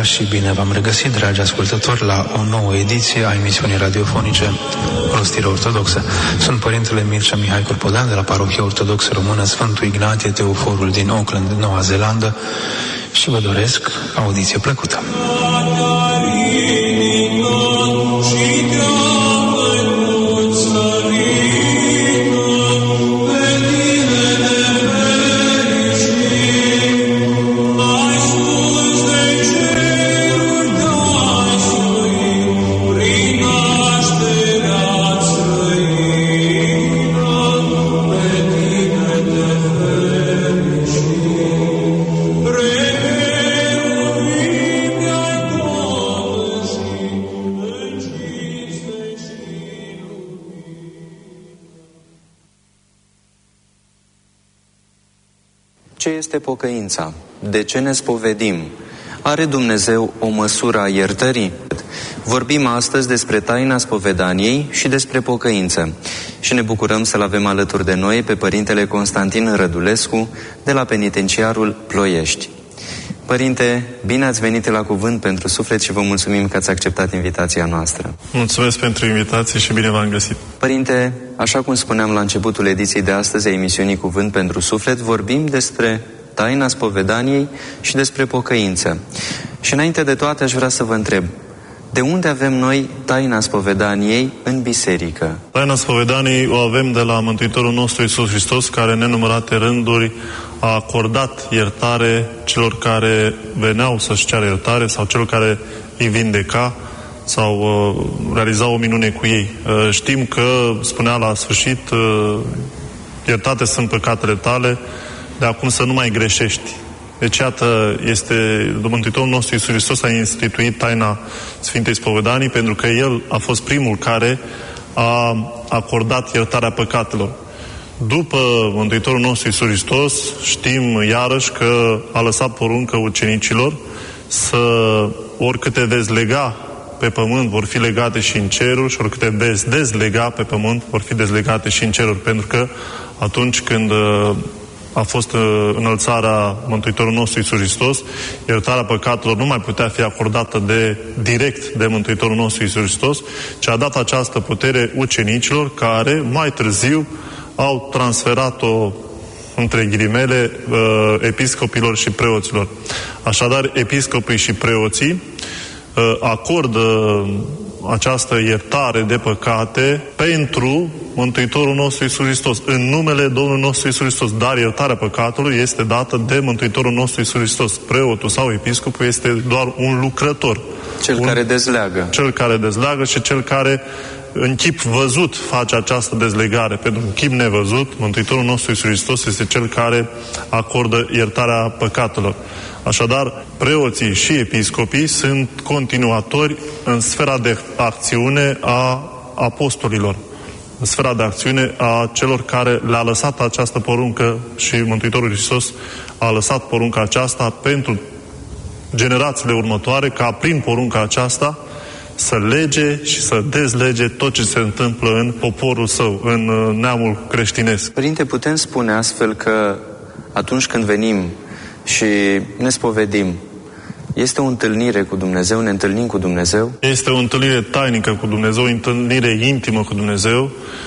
și bine v-am regăsit, dragi ascultători, la o nouă ediție a emisiunii radiofonice Rostirea Ortodoxă. Sunt Părintele Mircea Mihai Corpolean de la Parohia Ortodoxă Română Sfântul Ignatie Teoforul din Auckland, Noua Zeelandă, și vă doresc audiție plăcută. Ce este pocăința? De ce ne spovedim? Are Dumnezeu o măsură a iertării? Vorbim astăzi despre taina spovedaniei și despre pocăință. Și ne bucurăm să-l avem alături de noi pe Părintele Constantin Rădulescu de la Penitenciarul Ploiești. Părinte, bine ați venit la Cuvânt pentru Suflet și vă mulțumim că ați acceptat invitația noastră. Mulțumesc pentru invitație și bine v-am găsit. Părinte, așa cum spuneam la începutul ediției de astăzi a emisiunii Cuvânt pentru Suflet, vorbim despre taina spovedaniei și despre pocăință. Și înainte de toate aș vrea să vă întreb, de unde avem noi taina spovedaniei în biserică? Taina spovedaniei o avem de la Mântuitorul nostru Iisus Hristos, care în nenumărate rânduri a acordat iertare celor care veneau să-și ceară iertare sau celor care îi vindeca sau realiza o minune cu ei. Știm că spunea la sfârșit, iertate sunt păcatele tale, de acum să nu mai greșești. Deci, iată, Mântuitorul nostru Iisus Hristos a instituit taina Sfintei Spovedanii pentru că El a fost primul care a acordat iertarea păcatelor. După Mântuitorul nostru Iisus Hristos, știm iarăși că a lăsat poruncă ucenicilor să oricâte veți lega pe pământ vor fi legate și în ceruri și oricâte veți dezlega pe pământ vor fi dezlegate și în ceruri. Pentru că atunci când a fost înălțarea Mântuitorul nostru Iisus Hristos, iertarea păcatelor nu mai putea fi acordată direct de Mântuitorul nostru Iisus Hristos, ci a dat această putere ucenicilor care mai târziu au transferat-o între ghilimele episcopilor și preoților. Așadar, episcopii și preoții acordă această iertare de păcate pentru Mântuitorul nostru Iisus Hristos, în numele Domnului nostru Iisus Hristos. Dar iertarea păcatului este dată de Mântuitorul nostru Iisus Hristos. Preotul sau episcopul este doar un lucrător. Cel care dezleagă. Cel care dezleagă și cel care în chip văzut face această dezlegare. Pentru că în chip nevăzut, Mântuitorul nostru Iisus Hristos este cel care acordă iertarea păcatelor. Așadar, preoții și episcopii sunt continuatori în sfera de acțiune a apostolilor, în sfera de acțiune a celor care le-a lăsat această poruncă și Mântuitorul Hristos a lăsat porunca aceasta pentru generațiile următoare, ca prin porunca aceasta să lege și să dezlege tot ce se întâmplă în poporul său, în neamul creștinesc. Părinte, putem spune astfel că atunci când venim și ne spovedim, este o întâlnire cu Dumnezeu, ne întâlnim cu Dumnezeu? Este o întâlnire tainică cu Dumnezeu, o întâlnire intimă cu Dumnezeu.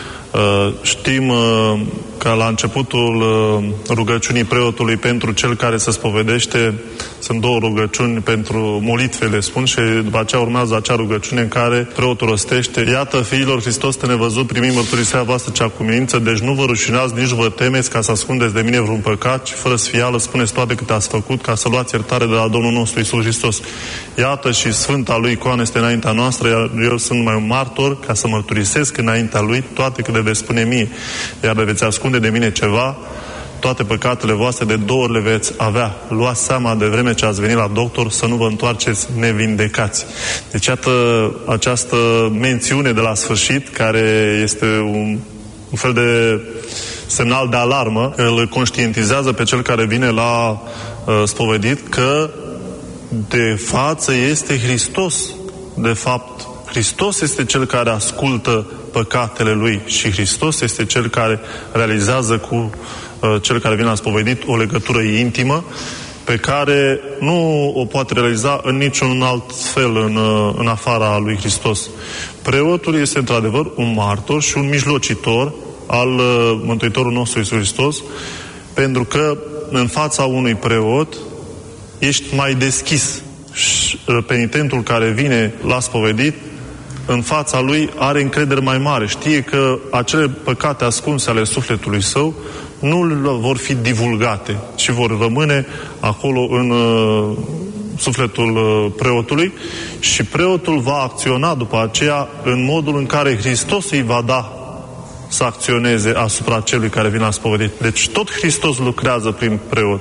Știm că la începutul rugăciunii preotului pentru cel care se spovedește sunt două rugăciuni pentru molitvele, spun, și după aceea urmează acea rugăciune în care preotul rostește: iată, fiilor Hristos te nevăzut, primim mărturisirea voastră cea cu minință, deci nu vă rușinați, nici vă temeți ca să ascundeți de mine vreun păcat, ci fără sfială spuneți toate câte ați făcut, ca să luați iertare de la Domnul nostru Iisus Hristos. Iată, și Sfânta Lui icoană este înaintea noastră, iar eu sunt numai un martor ca să mărturisesc înaintea Lui toate câte veți spune mie. Iar le veți ascunde de mine ceva, toate păcatele voastre de 2 ori le veți avea. Luați seama de vreme ce ați venit la doctor să nu vă întoarceți nevindecați. Deci, iată această mențiune de la sfârșit, care este un fel de semnal de alarmă, îl conștientizează pe cel care vine la spovedit că de față este Hristos. De fapt, Hristos este cel care ascultă păcatele lui și Hristos este cel care realizează cu cel care vine la spovedit o legătură intimă, pe care nu o poate realiza în niciun alt fel în afara lui Hristos. Preotul este într-adevăr un martor și un mijlocitor al Mântuitorului nostru Iisus Hristos, pentru că în fața unui preot ești mai deschis. Și penitentul care vine la spovedit, în fața lui are încredere mai mare. Știe că acele păcate ascunse ale sufletului său nu vor fi divulgate, ci vor rămâne acolo în sufletul preotului și preotul va acționa după aceea în modul în care Hristos îi va da să acționeze asupra celui care vine la spovedit. Deci tot Hristos lucrează prin preot.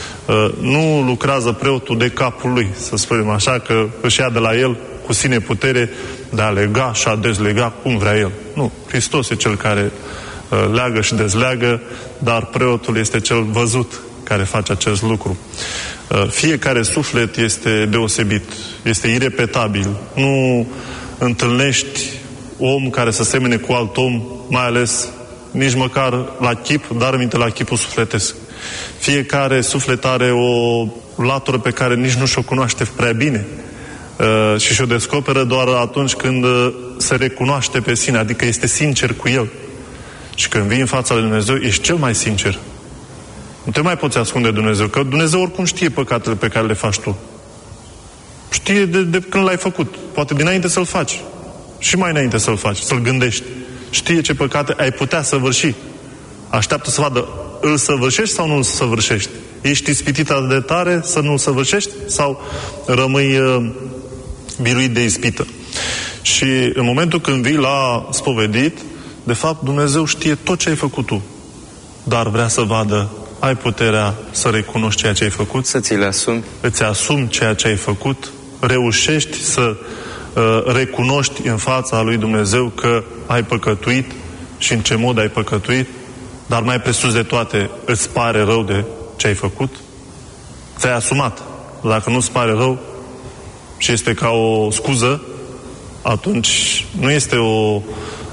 Nu lucrează preotul de capul lui, să spunem așa, că își ia de la el cu sine putere de a lega și a dezlega cum vrea el. Nu, Hristos e cel care leagă și dezleagă, dar preotul este cel văzut care face acest lucru. Fiecare suflet este deosebit, este irepetabil. Nu întâlnești om care să semene cu alt om, mai ales nici măcar la chip, dar aminte la chipul sufletesc. Fiecare suflet are o latură pe care nici nu și-o cunoaște prea bine și și-o descoperă doar atunci când se recunoaște pe sine, adică este sincer cu el. Și când vii în fața lui Dumnezeu, ești cel mai sincer. Nu te mai poți ascunde de Dumnezeu, că Dumnezeu oricum știe păcatele pe care le faci tu. Știe de când l-ai făcut. Poate dinainte să-l faci. Și mai înainte să-l faci, să-l gândești. Știe ce păcate ai putea săvârși. Așteaptă să vadă, îl săvârșești sau nu îl săvârșești? Ești ispitit atât de tare să nu îl săvârșești sau rămâi biruit de ispită? Și în momentul când vii la spovedit, de fapt Dumnezeu știe tot ce ai făcut tu, dar vrea să vadă, ai puterea să recunoști ceea ce ai făcut? Să ți le asumi? Îți asumi ceea ce ai făcut? Reușești să recunoști în fața lui Dumnezeu că ai păcătuit și în ce mod ai păcătuit, dar mai presus de toate, îți pare rău de ce ai făcut? Ți-ai asumat. Dacă nu-ți pare rău și este ca o scuză, atunci nu este o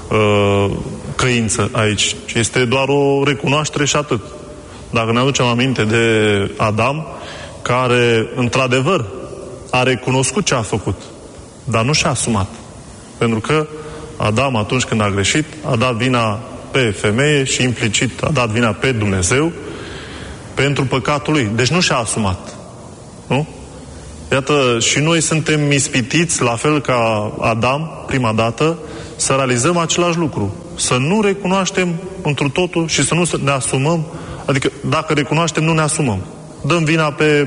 căință aici, ci este doar o recunoaștere și atât. Dacă ne aducem aminte de Adam, care într-adevăr a recunoscut ce a făcut, dar nu și-a asumat. Pentru că Adam, atunci când a greșit, a dat vina pe femeie și implicit a dat vina pe Dumnezeu pentru păcatul lui. Deci nu și-a asumat. Nu? Iată, și noi suntem ispitiți, la fel ca Adam, prima dată, să realizăm același lucru. Să nu recunoaștem întru totul și să nu ne asumăm. Adică, dacă recunoaștem, nu ne asumăm. Dăm vina pe,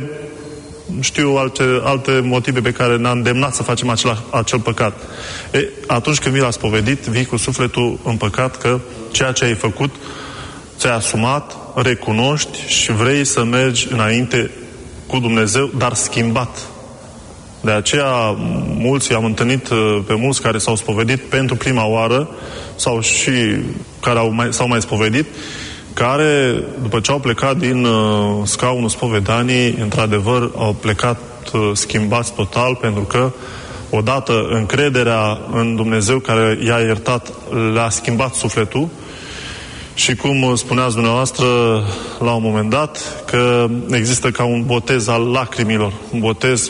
știu, alte motive pe care ne-a îndemnat să facem acel păcat. Atunci când vii la spovedit, vii cu sufletul împăcat că ceea ce ai făcut ți-ai asumat, recunoști și vrei să mergi înainte cu Dumnezeu, dar schimbat. De aceea, mulți am întâlnit pe mulți care s-au spovedit pentru prima oară sau și care s-au mai spovedit, care, după ce au plecat din scaunul spovedanii, într-adevăr, au plecat schimbați total, pentru că, odată, încrederea în Dumnezeu care i-a iertat, le-a schimbat sufletul. Și cum spuneați dumneavoastră la un moment dat, că există ca un botez al lacrimilor, un botez,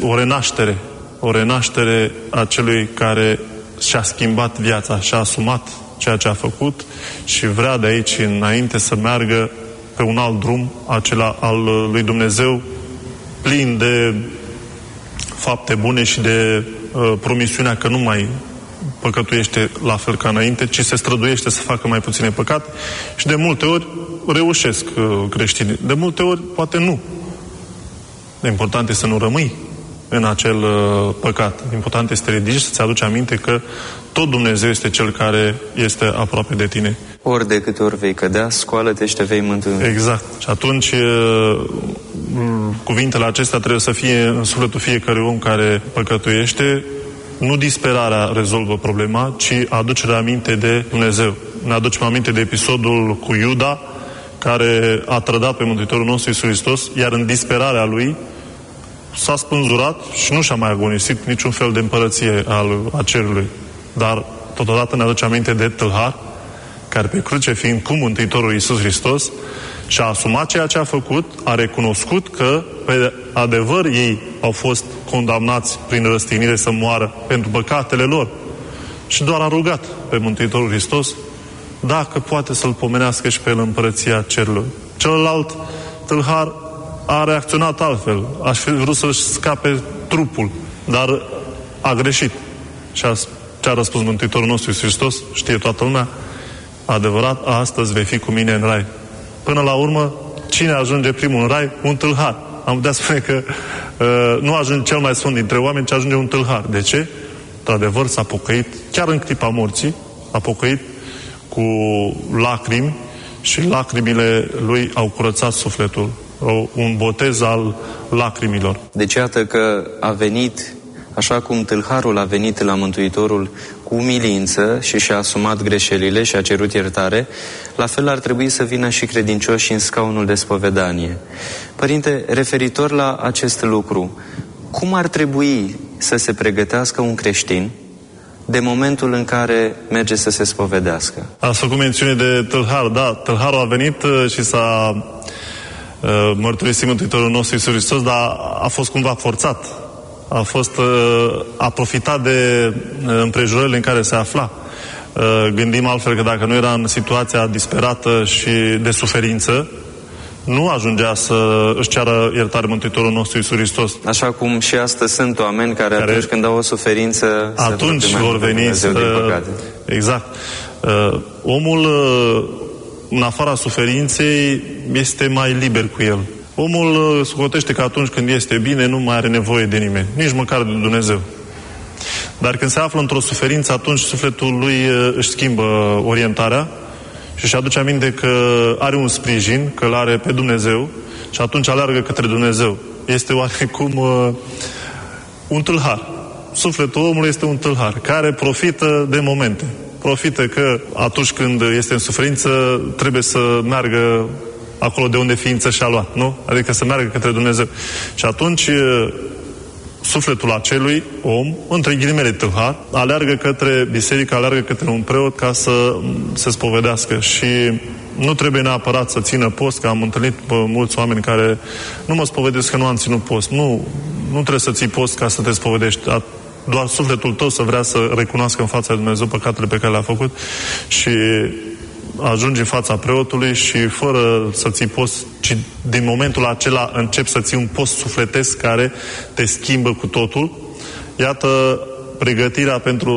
o renaștere a celui care și-a schimbat viața, și-a asumat ceea ce a făcut și vrea de aici înainte să meargă pe un alt drum, acela al lui Dumnezeu, plin de fapte bune și de promisiunea că nu mai păcătuiește la fel ca înainte, ci se străduiește să facă mai puține păcate și de multe ori reușesc creștinii. De multe ori poate nu. Important este să nu rămâi în acel păcat. Important este să te ridici, să-ți aduci aminte că tot Dumnezeu este Cel care este aproape de tine. Ori de câte ori vei cădea, scoală-te și te vei mântâni. Exact. Și atunci cuvintele acestea trebuie să fie în sufletul fiecărui om care păcătuiește. Nu disperarea rezolvă problema, ci aducerea aminte de Dumnezeu. Ne aducem aminte de episodul cu Iuda, care a trădat pe Mântuitorul nostru Iisus Hristos, iar în disperarea lui s-a spânzurat și nu și-a mai agonisit niciun fel de împărăție a cerului. Dar totodată ne aduce aminte de tâlhar, care pe cruce fiind cu Mântuitorul Iisus Hristos Și a asumat ceea ce a făcut, a recunoscut că, pe adevăr, ei au fost condamnați prin răstignire să moară pentru păcatele lor. Și doar a rugat pe Mântuitorul Hristos dacă poate să-l pomenească și pe el în împărăția cerurilor. Celălalt tâlhar a reacționat altfel. Aș fi vrut să-și scape trupul, dar a greșit. Și ce a răspuns Mântuitorul nostru Iisus Hristos, știe toată lumea, adevărat, astăzi vei fi cu mine în rai. Până la urmă, cine ajunge primul în rai? Un tâlhar. Am putea spune că nu ajunge cel mai sfânt dintre oameni, ci ajunge un tâlhar. De ce? Într-adevăr, s-a pocăit, chiar în clipa morții, a pocăit cu lacrimi și lacrimile lui au curățat sufletul. Un botez al lacrimilor. Deci iată că a venit, așa cum tâlharul a venit la Mântuitorul cu umilință și și-a asumat greșelile și a cerut iertare, la fel ar trebui să vină și credincioși în scaunul de spovedanie. Părinte, referitor la acest lucru, cum ar trebui să se pregătească un creștin de momentul în care merge să se spovedească? Ați făcut mențiune de tâlhar. Da, tâlharul a venit și s-a mărturisit Mântuitorul nostru Iisus Hristos, dar a fost cumva forțat. A profitat de împrejurările în care se afla. Gândim altfel că dacă nu era în situația disperată și de suferință, nu ajungea să își ceară iertare Mântuitorul nostru Iisus Hristos. Așa cum și astăzi sunt oameni care atunci când au o suferință atunci vor veni exact. Omul în afara suferinței este mai liber cu el. Omul socotește că atunci când este bine nu mai are nevoie de nimeni, nici măcar de Dumnezeu. Dar când se află într-o suferință, atunci sufletul lui își schimbă orientarea și își aduce aminte că are un sprijin, că îl are pe Dumnezeu și atunci aleargă către Dumnezeu. Este oarecum un tâlhar. Sufletul omului este un tâlhar care profită de momente. Profită că atunci când este în suferință trebuie să meargă acolo de unde ființă și-a luat, nu? Adică să meargă către Dumnezeu. Și atunci sufletul acelui om, între ghilimele tâlhar, aleargă către biserică, aleargă către un preot ca să se spovedească. Și nu trebuie neapărat să țină post, că am întâlnit mulți oameni care nu mă spovedesc că nu am ținut post. Nu trebuie să ții post ca să te spovedești. Doar sufletul tău să vrea să recunoască în fața lui Dumnezeu păcatele pe care le-a făcut și ajungi în fața preotului și fără să ții post, ci din momentul acela începi să ții un post sufletesc care te schimbă cu totul. Iată, pregătirea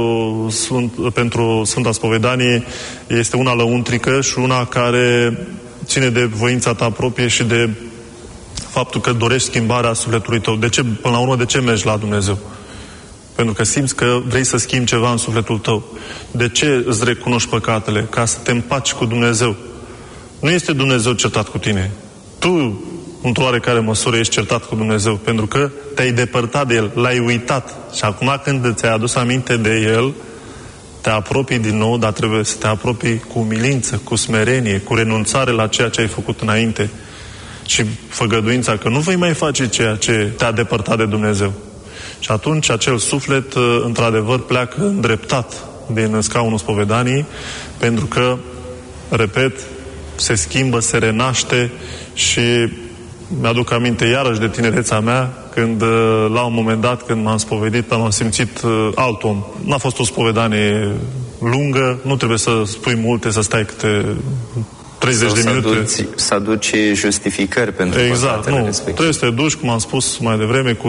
pentru Sfânta Spovedanie este una lăuntrică și una care ține de voința ta proprie și de faptul că dorești schimbarea sufletului tău. De ce, până la urmă, de ce mergi la Dumnezeu? Pentru că simți că vrei să schimbi ceva în sufletul tău. De ce îți recunoști păcatele? Ca să te împaci cu Dumnezeu. Nu este Dumnezeu certat cu tine. Tu, într-o oarecare măsură, ești certat cu Dumnezeu. Pentru că te-ai depărtat de El, l-ai uitat. Și acum când ți-ai adus aminte de El, te apropii din nou, dar trebuie să te apropii cu umilință, cu smerenie, cu renunțare la ceea ce ai făcut înainte. Și făgăduința că nu vei mai face ceea ce te-a depărtat de Dumnezeu. Și atunci acel suflet, într-adevăr, pleacă îndreptat din scaunul spovedaniei, pentru că, repet, se schimbă, se renaște și mi-aduc aminte iarăși de tinerețea mea, când, la un moment dat, când m-am spovedit, m-am simțit alt om. N-a fost o spovedanie lungă, nu trebuie să spui multe, să stai câte 30 de minute. Să aduci justificări pentru păcatele respective. Trebuie să te duci, cum am spus mai devreme, cu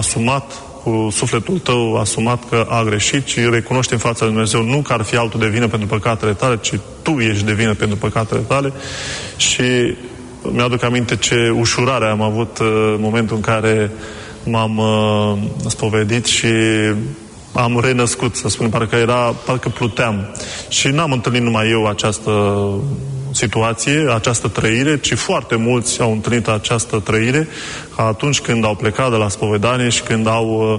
sufletul tău asumat că a greșit și recunoști în fața lui Dumnezeu nu că ar fi altul de vină pentru păcatele tale, ci tu ești de vină pentru păcatele tale. Și mi-aduc aminte ce ușurare am avut în momentul în care m-am spovedit și am renăscut, să spun, parcă pluteam. Și n-am întâlnit numai eu această situație, această trăire, ci foarte mulți au întâlnit această trăire atunci când au plecat de la spovedanie și când au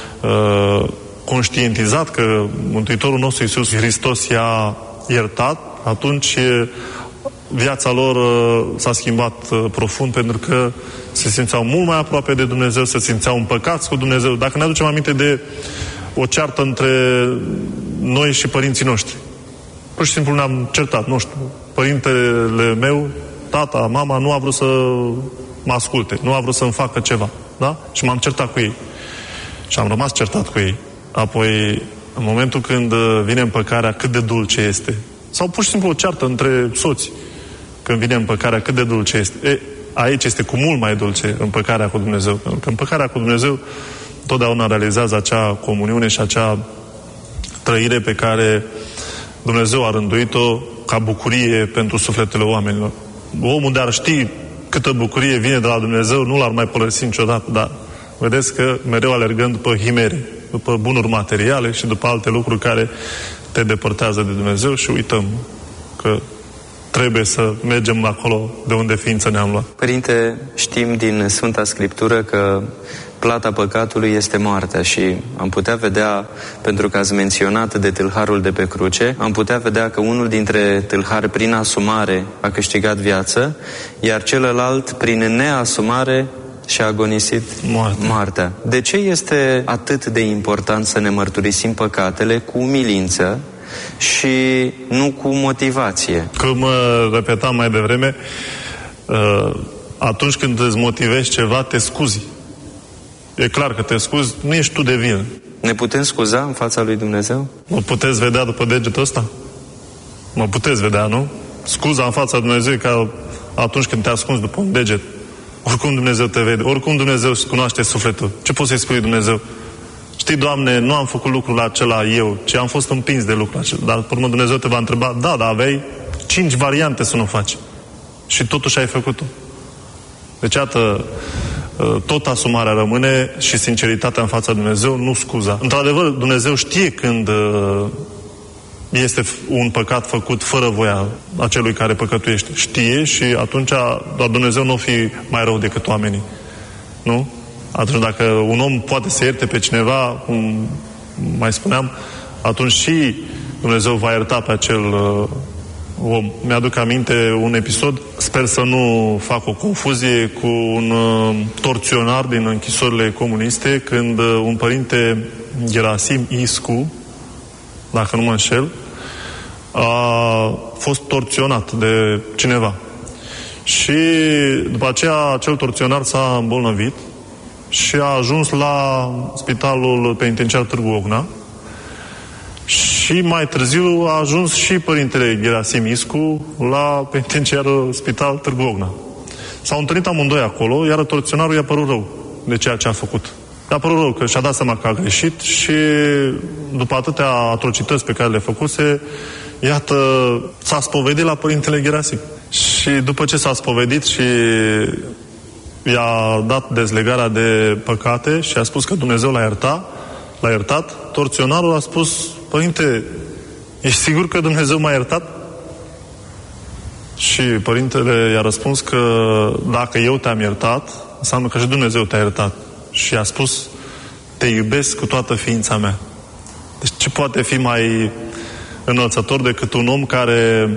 conștientizat că Mântuitorul nostru Iisus Hristos i-a iertat, atunci viața lor s-a schimbat profund, pentru că se simțeau mult mai aproape de Dumnezeu, se simțeau împăcați cu Dumnezeu. Dacă ne aducem aminte de o ceartă între noi și părinții noștri, pur și simplu ne-am certat, nu știu, părintele meu tata, mama nu a vrut să mă asculte, nu a vrut să-mi facă ceva, da? Și m-am certat cu ei. Și am rămas certat cu ei. Apoi, în momentul când vine împăcarea, cât de dulce este. Sau pur și simplu o ceartă între soți. Când vine împăcarea, cât de dulce este. Aici este cu mult mai dulce împăcarea cu Dumnezeu. Pentru că împăcarea cu Dumnezeu totdeauna realizează acea comuniune și acea trăire pe care Dumnezeu a rânduit-o ca bucurie pentru sufletele oamenilor. Omul de-ar ști câtă bucurie vine de la Dumnezeu, nu l-ar mai părăsi niciodată, dar vedeți că mereu alergând după himere, după bunuri materiale și după alte lucruri care te depărtează de Dumnezeu și uităm că trebuie să mergem acolo de unde ființă ne-am luat. Părinte, știm din Sfânta Scriptură că plata păcatului este moartea și am putea vedea, pentru că ați menționat de tâlharul de pe cruce, am putea vedea că unul dintre tâlhari prin asumare a câștigat viață, iar celălalt prin neasumare și-a agonisit moartea. De ce este atât de important să ne mărturisim păcatele cu umilință și nu cu motivație? Cum repetam mai devreme, atunci când îți motivezi ceva, te scuzi. E clar că te scuzi, nu ești tu de vină. Ne putem scuza în fața lui Dumnezeu? Mă puteți vedea după degetul ăsta? Mă puteți vedea, nu? Scuza în fața lui Dumnezeu ca atunci când te ascunzi după un deget. Oricum Dumnezeu te vede, oricum Dumnezeu își cunoaște sufletul. Ce poți să-i spui Dumnezeu? Știi, Doamne, nu am făcut lucrul acela eu, ci am fost împins de lucrul acela. Dar, pe urmă, Dumnezeu te va întreba, da, dar aveai 5 variante să nu faci. Și totuși ai făcut-o. Deci, iată, tot asumarea rămâne și sinceritatea în fața Dumnezeu, nu scuza. Într-adevăr, Dumnezeu știe când este un păcat făcut fără voia acelui care păcătuiește. Știe și atunci doar Dumnezeu nu o fi mai rău decât oamenii. Nu? Atunci dacă un om poate să ierte pe cineva, cum mai spuneam, atunci și Dumnezeu va ierta pe acel om. Mi-aduc aminte un episod, sper să nu fac o confuzie, cu un torționar din închisorile comuniste, când un părinte Gerasim Iscu, dacă nu mă înșel, a fost torționat de cineva. Și după aceea acel torționar s-a îmbolnăvit și a ajuns la spitalul penitenciar Târgu Ocna și mai târziu a ajuns și părintele Gerasim Iscu la penitenciarul spital Târgu Ocna. S-au întâlnit amândoi acolo, iar torționarul i-a părut rău de ceea ce a făcut. I-a părut rău că și-a dat seama că a greșit și după atâtea atrocități pe care le făcuse, iată, s-a spovedit la părintele Gerasim. Și după ce s-a spovedit și i-a dat dezlegarea de păcate și a spus că Dumnezeu l-a iertat, torționarul a spus, părinte, ești sigur că Dumnezeu m-a iertat? Și părintele i-a răspuns că dacă eu te-am iertat, înseamnă că și Dumnezeu te-a iertat. Și a spus, te iubesc cu toată ființa mea. Deci ce poate fi mai înălțător decât un om care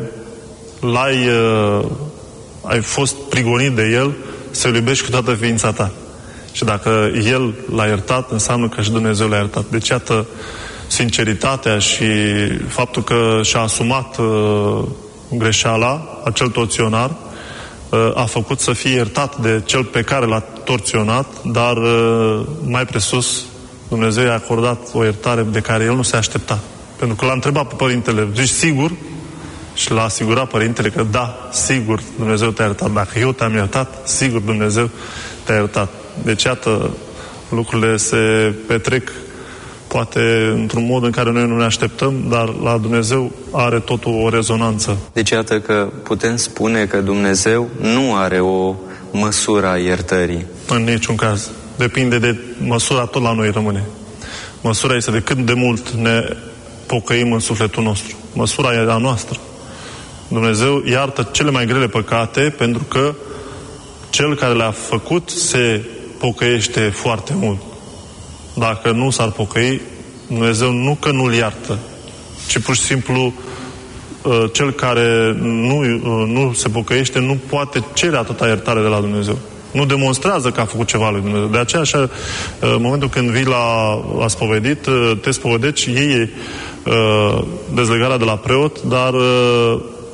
ai fost prigonit de el, să-l iubești cu toată ființa ta. Și dacă el l-a iertat, înseamnă că și Dumnezeu l-a iertat. Deci, iată, sinceritatea și faptul că și-a asumat greșeala, acel torționar, a făcut să fie iertat de cel pe care l-a torționat, dar mai presus, Dumnezeu i-a acordat o iertare de care el nu se aștepta. Pentru că l-a întrebat pe părintele, zici sigur? Și l-a asigurat părintele că da, sigur Dumnezeu te-a iertat. Dacă eu te-am iertat, sigur Dumnezeu te-a iertat. Deci, iată, lucrurile se petrec poate într-un mod în care noi nu ne așteptăm, dar la Dumnezeu are totul o rezonanță. Deci, iată că putem spune că Dumnezeu nu are o măsură a iertării. În niciun caz. Depinde de măsura, tot la noi rămâne. Măsura este de cât de mult ne pocăim în sufletul nostru. Măsura e a noastră. Dumnezeu iartă cele mai grele păcate pentru că cel care le-a făcut se pocăiește foarte mult. Dacă nu s-ar pocăi, Dumnezeu nu că nu-l iartă, ci pur și simplu cel care nu se pocăiește nu poate cere atâta iertare de la Dumnezeu. Nu demonstrează că a făcut ceva lui Dumnezeu. De aceea, așa, în momentul când vii la spovedit, te spovedești, iei dezlegarea de la preot, dar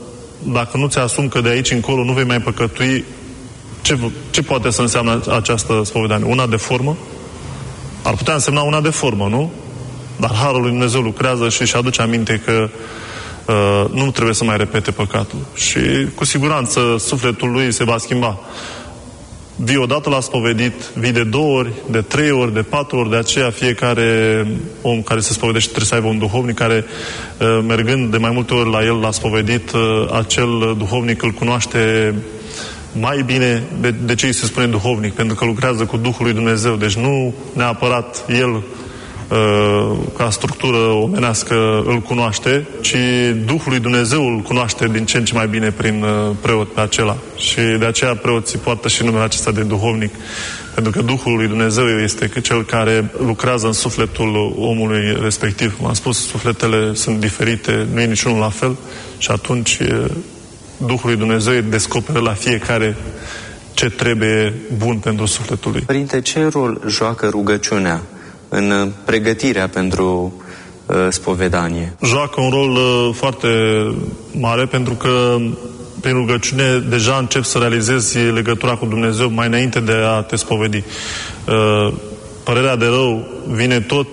dacă nu ți-asumi că de aici încolo nu vei mai păcătui, ce poate să înseamnă această spovedanie? Una de formă? Ar putea însemna una de formă, nu? Dar Harul lui Dumnezeu lucrează și își aduce aminte că nu trebuie să mai repete păcatul. Și cu siguranță sufletul lui se va schimba. Vii odată la spovedit, vii de 2 ori, de 3 ori, de 4 ori, de aceea fiecare om care se spovedește trebuie să aibă un duhovnic care, mergând de mai multe ori la el, la spovedit, acel duhovnic îl cunoaște mai bine. De ce îi se spune duhovnic? Pentru că lucrează cu Duhul lui Dumnezeu. Deci nu neapărat el ca structură omenească îl cunoaște, ci Duhul lui Dumnezeu îl cunoaște din ce în ce mai bine prin preot pe acela. Și de aceea preoții poartă și numele acesta de duhovnic, pentru că Duhul lui Dumnezeu este cel care lucrează în sufletul omului respectiv. Cum am spus, sufletele sunt diferite, nu e niciunul la fel și atunci Duhul lui Dumnezeu descoperă la fiecare ce trebuie bun pentru sufletul lui. Părinte, ce rol joacă rugăciunea în pregătirea pentru spovedanie? Joacă un rol foarte mare, pentru că prin rugăciune deja începi să realizezi legătura cu Dumnezeu mai înainte de a te spovedi. Părerea de rău vine tot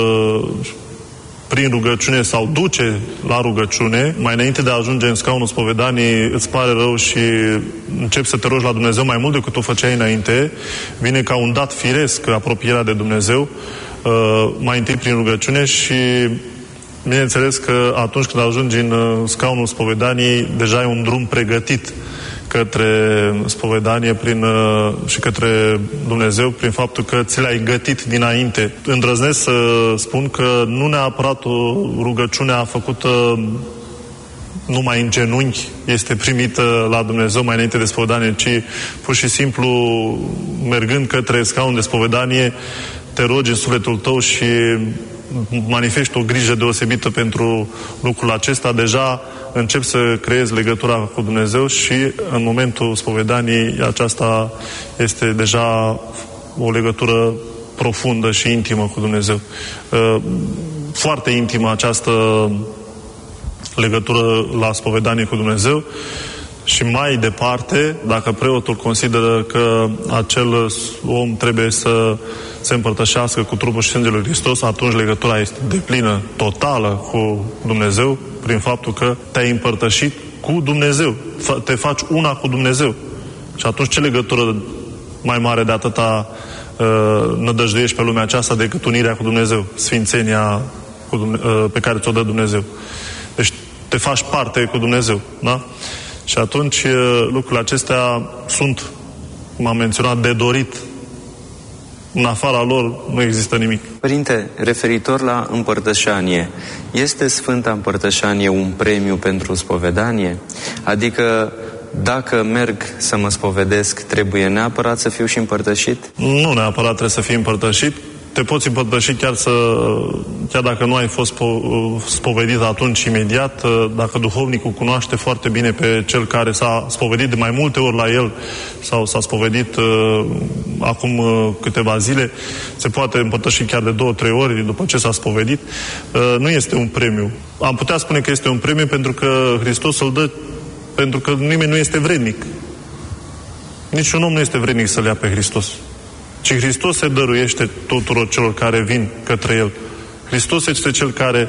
prin rugăciune sau duce la rugăciune. Mai înainte de a ajunge în scaunul spovedanii, îți pare rău și începi să te rogi la Dumnezeu mai mult decât o făceai înainte. Vine ca un dat firesc apropierea de Dumnezeu, mai întâi prin rugăciune și bineînțeles că atunci când ajungi în scaunul spovedanii, deja ai un drum pregătit către spovedanie și către Dumnezeu prin faptul că ți l-ai gătit dinainte. Îndrăznesc să spun că nu neapărat o rugăciune făcută numai în genunchi este primită la Dumnezeu mai înainte de spovedanie, ci pur și simplu mergând către scaun de spovedanie te rogi în sufletul tău și manifesti o grijă deosebită pentru lucrul acesta, deja începi să creezi legătura cu Dumnezeu și în momentul spovedanii aceasta este deja o legătură profundă și intimă cu Dumnezeu. Foarte intimă această legătură la spovedanie cu Dumnezeu. Și mai departe, dacă preotul consideră că acel om trebuie să se împărtășească cu trupul și sângele lui Hristos, atunci legătura este deplină, totală cu Dumnezeu, prin faptul că te-ai împărtășit cu Dumnezeu. Te faci una cu Dumnezeu. Și atunci ce legătură mai mare de atâta nădăjduiești pe lumea aceasta decât unirea cu Dumnezeu, sfințenia pe care ți-o dă Dumnezeu. Deci te faci parte cu Dumnezeu, da? Și atunci lucrurile acestea sunt, cum am menționat, de dorit. În afara lor nu există nimic. Părinte, referitor la împărtășanie, este Sfânta Împărtășanie un premiu pentru spovedanie? Adică dacă merg să mă spovedesc, trebuie neapărat să fiu și împărtășit? Nu neapărat trebuie să fii împărtășit. Te poți împărtăși chiar dacă nu ai fost spovedit atunci imediat, dacă duhovnicul cunoaște foarte bine pe cel care s-a spovedit de mai multe ori la el sau s-a spovedit acum câteva zile, se poate împărtăși chiar de 2-3 ori după ce s-a spovedit. Nu este un premiu. Am putea spune că este un premiu pentru că Hristos îl dă, pentru că nimeni nu este vrednic. Niciun om nu este vrednic să-L ia pe Hristos. Ci Hristos se dăruiește tuturor celor care vin către El. Hristos este Cel care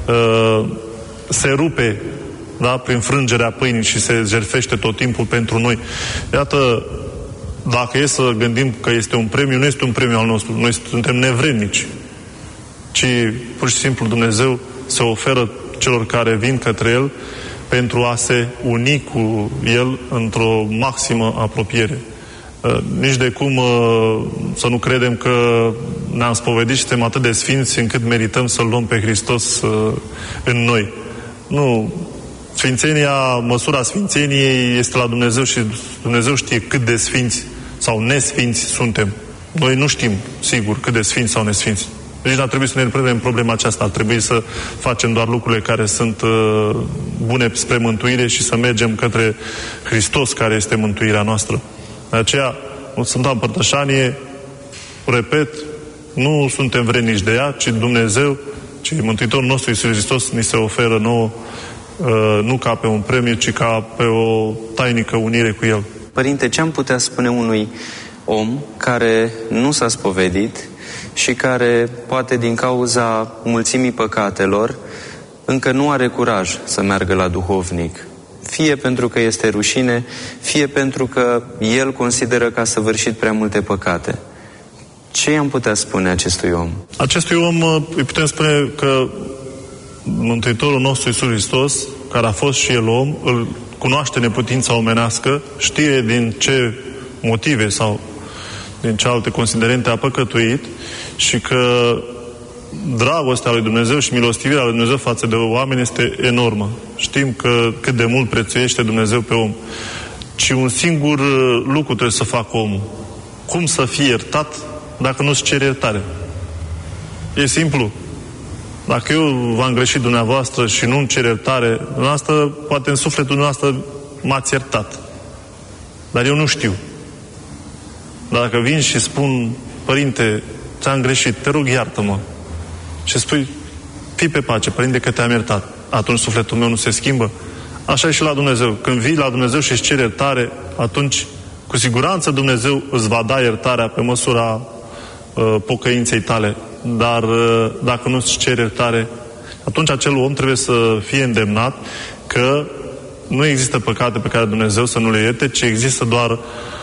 se rupe, da, prin frângerea pâinii și se jertfește tot timpul pentru noi. Iată, dacă e să gândim că este un premiu, nu este un premiu al nostru. Noi suntem nevrednici. Ci pur și simplu Dumnezeu se oferă celor care vin către El pentru a se uni cu El într-o maximă apropiere. Nici de cum să nu credem că ne-am spovedit și suntem atât de sfinți încât merităm să-L luăm pe Hristos în noi. Nu. Sfințenia, măsura sfințeniei este la Dumnezeu și Dumnezeu știe cât de sfinți sau nesfinți suntem. Noi nu știm sigur cât de sfinți sau nesfinți. Deci n-ar trebui să ne punem problema aceasta. Ar trebui să facem doar lucrurile care sunt bune spre mântuire și să mergem către Hristos, care este mântuirea noastră. De aceea, Sfânta Împărtășanie, repet, nu suntem vrednici de ea, ci Dumnezeu, ci Mântuitorul nostru Iisus Hristos ni se oferă nouă nu ca pe un premiu, ci ca pe o tainică unire cu El. Părinte, ce am putea spune unui om care nu s-a spovedit și care, poate din cauza mulțimii păcatelor, încă nu are curaj să meargă la duhovnic? Fie pentru că este rușine, fie pentru că el consideră că a săvârșit prea multe păcate. Ce i-am putea spune acestui om? Acestui om îi putem spune că Mântuitorul nostru Iisus Hristos, care a fost și El om, îl cunoaște neputința omenească, știe din ce motive sau din ce alte considerente a păcătuit și că dragostea lui Dumnezeu și milostivirea lui Dumnezeu față de oameni este enormă. Știm că cât de mult prețuiește Dumnezeu pe om. Ci un singur lucru trebuie să facă omul. Cum să fie iertat dacă nu-ți cere iertare? E simplu. Dacă eu v-am greșit dumneavoastră și nu-mi cer iertare, dumneavoastră, poate în sufletul dumneavoastră m-ați iertat. Dar eu nu știu. Dar dacă vin și spun, părinte, ți-am greșit, te rog, iartă-mă. Și spui, fii pe pace, părinte, că te-am iertat. Atunci sufletul meu nu se schimbă. Așa e și la Dumnezeu. Când vii la Dumnezeu și îți ceri iertare, atunci cu siguranță Dumnezeu îți va da iertarea pe măsura pocăinței tale. Dar dacă nu îți ceri iertare, atunci acel om trebuie să fie îndemnat că nu există păcate pe care Dumnezeu să nu le ierte, ci există doar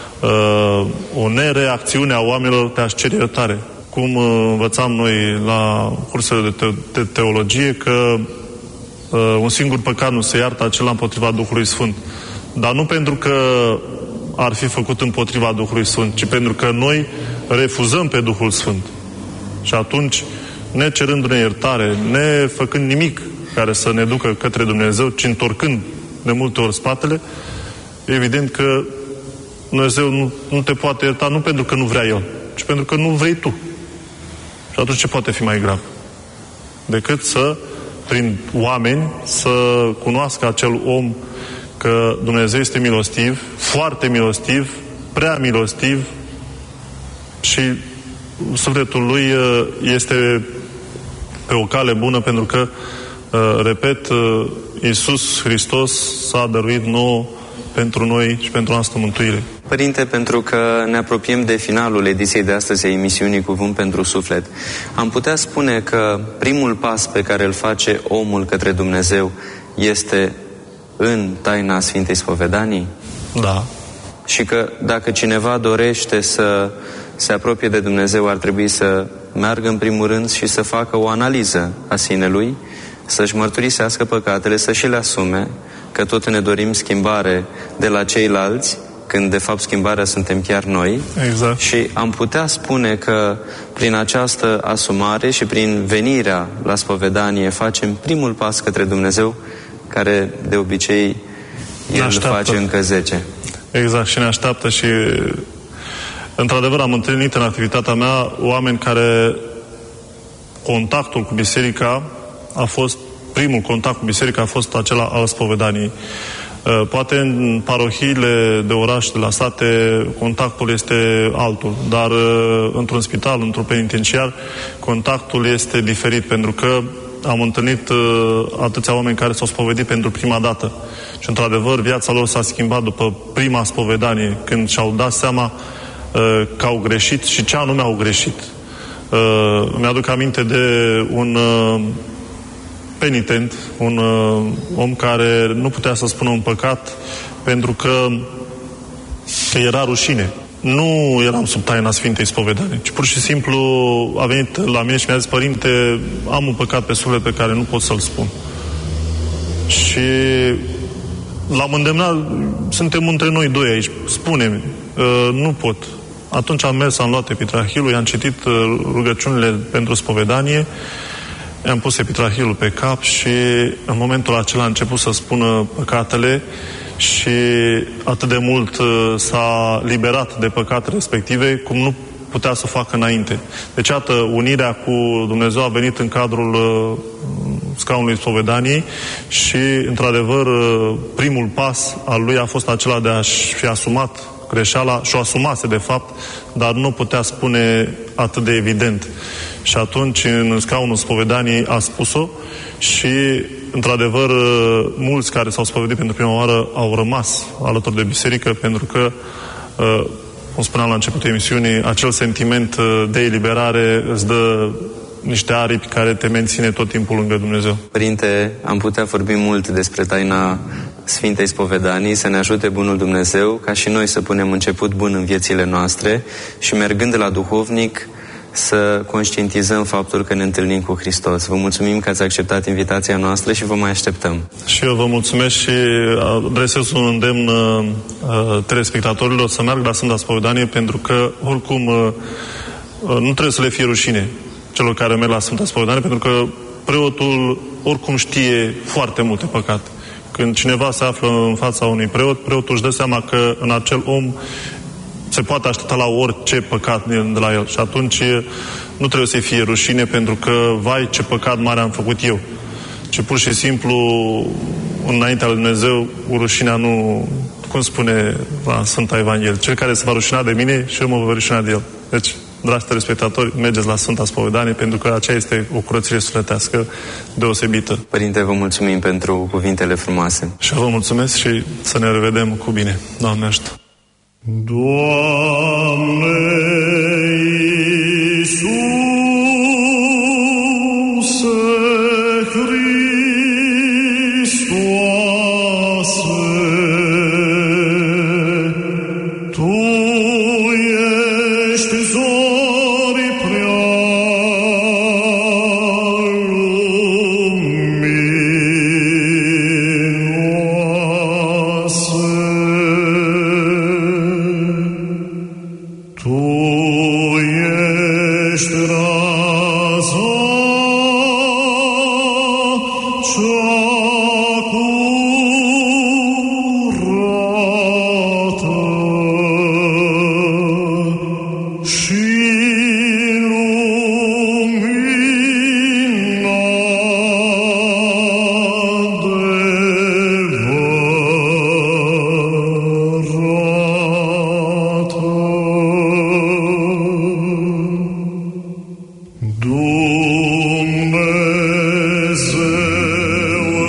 o nereacțiune a oamenilor de a-și cere iertare. Cum învățam noi la cursele de teologie, că un singur păcat nu se iartă, acela împotriva Duhului Sfânt. Dar nu pentru că ar fi făcut împotriva Duhului Sfânt, ci pentru că noi refuzăm pe Duhul Sfânt. Și atunci, necerându-ne iertare, nefăcând nimic care să ne ducă către Dumnezeu, ci întorcând de multe ori spatele, evident că Dumnezeu nu te poate ierta nu pentru că nu vrea El, ci pentru că nu vrei tu. Și atunci ce poate fi mai grav? Decât să, prin oameni, să cunoască acel om că Dumnezeu este milostiv, foarte milostiv, prea milostiv și sufletul lui este pe o cale bună pentru că, repet, Iisus Hristos s-a dăruit nouă pentru noi și pentru noastră mântuire. Părinte, pentru că ne apropiem de finalul ediției de astăzi a emisiunii Cuvânt pentru Suflet, am putea spune că primul pas pe care îl face omul către Dumnezeu este în taina Sfintei Spovedanii? Da. Și că dacă cineva dorește să se apropie de Dumnezeu, ar trebui să meargă în primul rând și să facă o analiză a sinelui, să-și mărturisească păcatele, să și le asume, că tot ne dorim schimbare de la ceilalți, când de fapt schimbarea suntem chiar noi. Exact. Și am putea spune că prin această asumare și prin venirea la spovedanie facem primul pas către Dumnezeu, care de obicei El face încă 10. Exact, și ne așteaptă și într-adevăr am întâlnit în activitatea mea oameni care contactul cu biserica a fost, primul contact cu biserica a fost acela al spovedaniei. Poate în parohiile de oraș, de la sate, contactul este altul, dar într-un spital, într-un penitenciar, contactul este diferit, pentru că am întâlnit atâția oameni care s-au spovedit pentru prima dată. Și într-adevăr, viața lor s-a schimbat după prima spovedanie, când și-au dat seama că au greșit și ce anume au greșit. Mi-aduc aminte de un penitent, un om care nu putea să spună un păcat pentru că era rușine. Nu eram sub taina Sfintei Spovedanii, ci pur și simplu a venit la mine și mi-a zis: părinte, am un păcat pe suflet pe care nu pot să-l spun. Și l-am îndemnat, suntem între noi doi aici, spune-mi, nu pot. Atunci am mers, am luat epitrahilul, i-am citit rugăciunile pentru spovedanie, i-am pus epitrahilul pe cap și în momentul acela a început să spună păcatele și atât de mult s-a liberat de păcate respective cum nu putea să facă înainte. Deci, iată, unirea cu Dumnezeu a venit în cadrul scaunului spovedaniei și, într-adevăr, primul pas al lui a fost acela de a-și fi asumat greșeala și o asumase, de fapt, dar nu putea spune atât de evident. Și atunci, în scaunul spovedaniei, a spus-o și într-adevăr, mulți care s-au spovedit pentru prima oară au rămas alături de biserică, pentru că, cum spuneam la începutul emisiunii, acel sentiment de eliberare îți dă niște aripi care te menține tot timpul lângă Dumnezeu. Părinte, am putea vorbi mult despre taina Sfintei Spovedanii, să ne ajute Bunul Dumnezeu ca și noi să punem început bun în viețile noastre și mergând la duhovnic să conștientizăm faptul că ne întâlnim cu Hristos. Vă mulțumim că ați acceptat invitația noastră și vă mai așteptăm. Și eu vă mulțumesc și adresez un îndemn telespectatorilor să meargă la Sfânta Spovedanie, pentru că oricum nu trebuie să le fie rușine celor care merg la Sfânta Spovedanie, pentru că preotul oricum știe foarte multe păcate. Când cineva se află în fața unui preot, preotul își dă seama că în acel om se poate aștepta la orice păcat de la el. Și atunci nu trebuie să-i fie rușine pentru că, vai, ce păcat mare am făcut eu. Ci pur și simplu, înaintea lui Dumnezeu, rușinea nu... Cum spune la Sfânta Evanghelie? Cel care se va rușina de mine și eu mă voi rușina de el. Deci, dragi telespectatori, mergeți la Sfânta Spovedanie, pentru că aceea este o curățire sufletească deosebită. Părinte, vă mulțumim pentru cuvintele frumoase. Și vă mulțumesc și să ne revedem cu bine. Doamne ajută! Doamne Iisuse Hristoase, Tu ești zori prea luminoase, Tu ești raza cea curată și lumina adevărată. Dumnezeu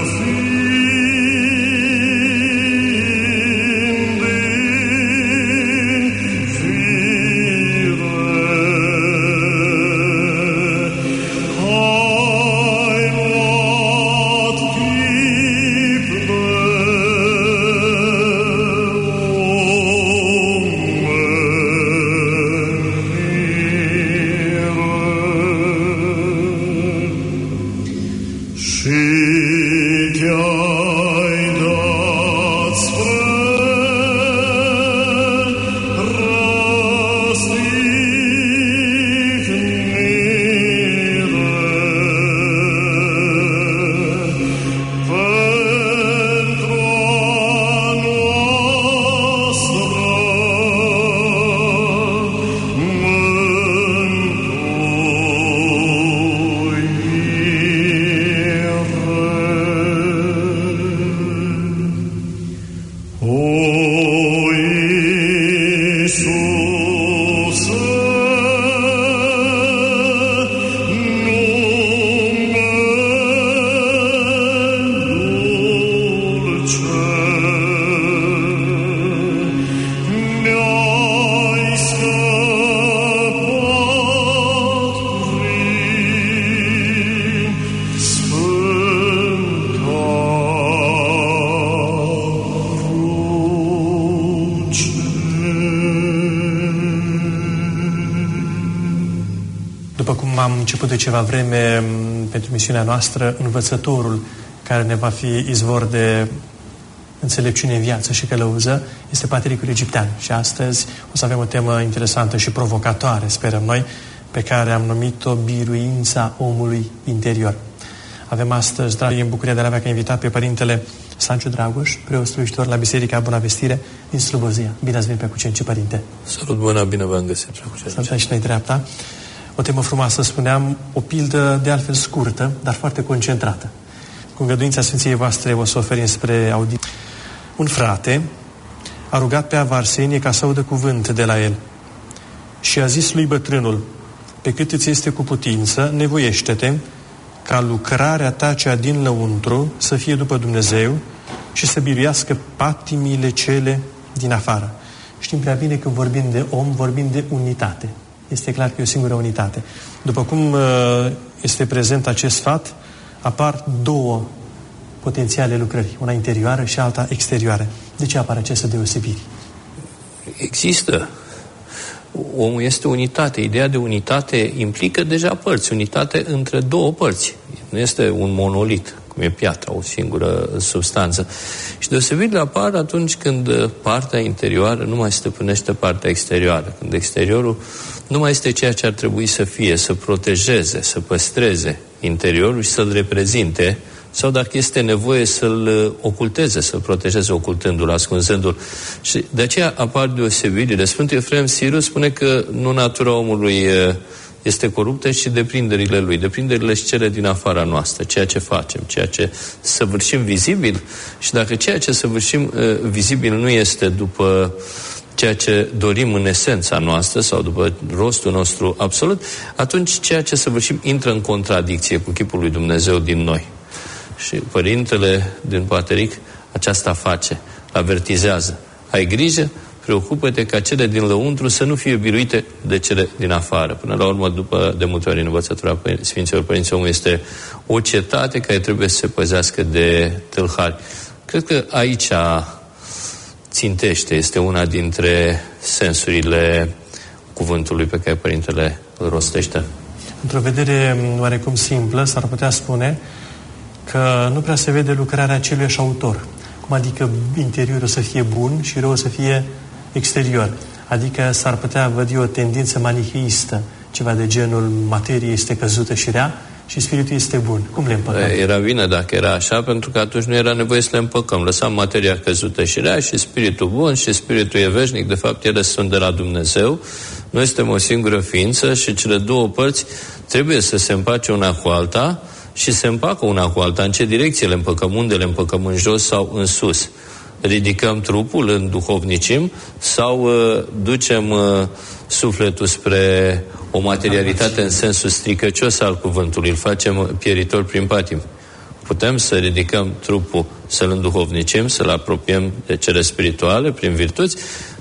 fiind din fire, ai luat chip de omenire și te-ai dat spre răstignire pentru a noastră mântuire. O Iisuse, nume dulce, ne-ai scăpat prin Sfânta Cruce. După cum am început de ceva vreme pentru misiunea noastră, învățătorul care ne va fi izvor de înțelepciune în viață și călăuză este Patriarhul Egiptean. Și astăzi o să avem o temă interesantă și provocatoare, sperăm noi, pe care am numit-o biruința omului interior. Avem astăzi, dragi, în bucuria de a avea ca invitat pe Părintele Sanciu Dragoș, preot slujitor la Biserica Bună Vestire din Slobozia. Bine ați venit pe Cucenci, Părinte! Salut, bună, bine v-am găsit. Salutăm și noi dreapta. O temă frumoasă, spuneam, o pildă de altfel scurtă, dar foarte concentrată. Cu îngăduința Sfinției voastre o să oferim spre audiție. Un frate a rugat pe Ava Arsenie ca să audă cuvânt de la el și a zis lui bătrânul: pe cât îți este cu putință, nevoiește-te ca lucrarea ta cea din lăuntru să fie după Dumnezeu și să biruiască patimile cele din afară. Știm prea bine că vorbim de om, vorbim de unitate. Este clar că e o singură unitate. După cum este prezent acest fapt, apar două potențiale lucrări, una interioară și alta exterioară. De ce apare această deosebire? Există. Omul este unitate. Ideea de unitate implică deja părți. Unitate între două părți. Nu este un monolit, cum e piatra, o singură substanță. Și deosebirile apar atunci când partea interioară nu mai stăpânește partea exterioară. Când exteriorul nu mai este ceea ce ar trebui să fie, să protejeze, să păstreze interiorul și să-l reprezinte, sau dacă este nevoie să-l oculteze, să-l protejeze ocultându-l, ascunzându-l. Și de aceea apar deosebirile. Sfântul Efrem Sirus spune că nu natura omului este coruptă, și deprinderile lui. Deprinderile și cele din afara noastră, ceea ce facem, ceea ce săvârșim vizibil. Și dacă ceea ce săvârșim vizibil nu este după ceea ce dorim în esența noastră sau după rostul nostru absolut, atunci ceea ce săvârșim intră în contradicție cu chipul lui Dumnezeu din noi. Și părintele din Pateric aceasta face, avertizează. Ai grijă, preocupă-te ca cele din lăuntru să nu fie biruite de cele din afară. Până la urmă, după de multe ori în învățătura Sfinților Părinți, omul este o cetate care trebuie să se păzească de tâlhari. Cred că aici țintește, este una dintre sensurile cuvântului pe care Părintele îl rostește. Într-o vedere oarecum simplă, s-ar putea spune că nu prea se vede lucrarea aceluiași autor. Cum adică interiorul să fie bun și răul să fie exterior. Adică s-ar putea vădi o tendință manicheistă, ceva de genul materie este căzută și rea și spiritul este bun. Cum le împăcăm? Era bine dacă era așa, pentru că atunci nu era nevoie să le împăcăm. Lăsam materia căzută și rea și spiritul bun și spiritul e veșnic. De fapt, ele sunt de la Dumnezeu. Noi suntem o singură ființă și cele două părți trebuie să se împace una cu alta și se împacă una cu alta. În ce direcție le împăcăm? Unde le împăcăm? În jos sau în sus? Ridicăm trupul, în duhovnicim sau ducem sufletul spre o materialitate în sensul stricăcios al cuvântului, îl facem pieritor prin patim. Putem să ridicăm trupul, să-l înduhovnicim, să-l apropiem de cele spirituale prin virtuți.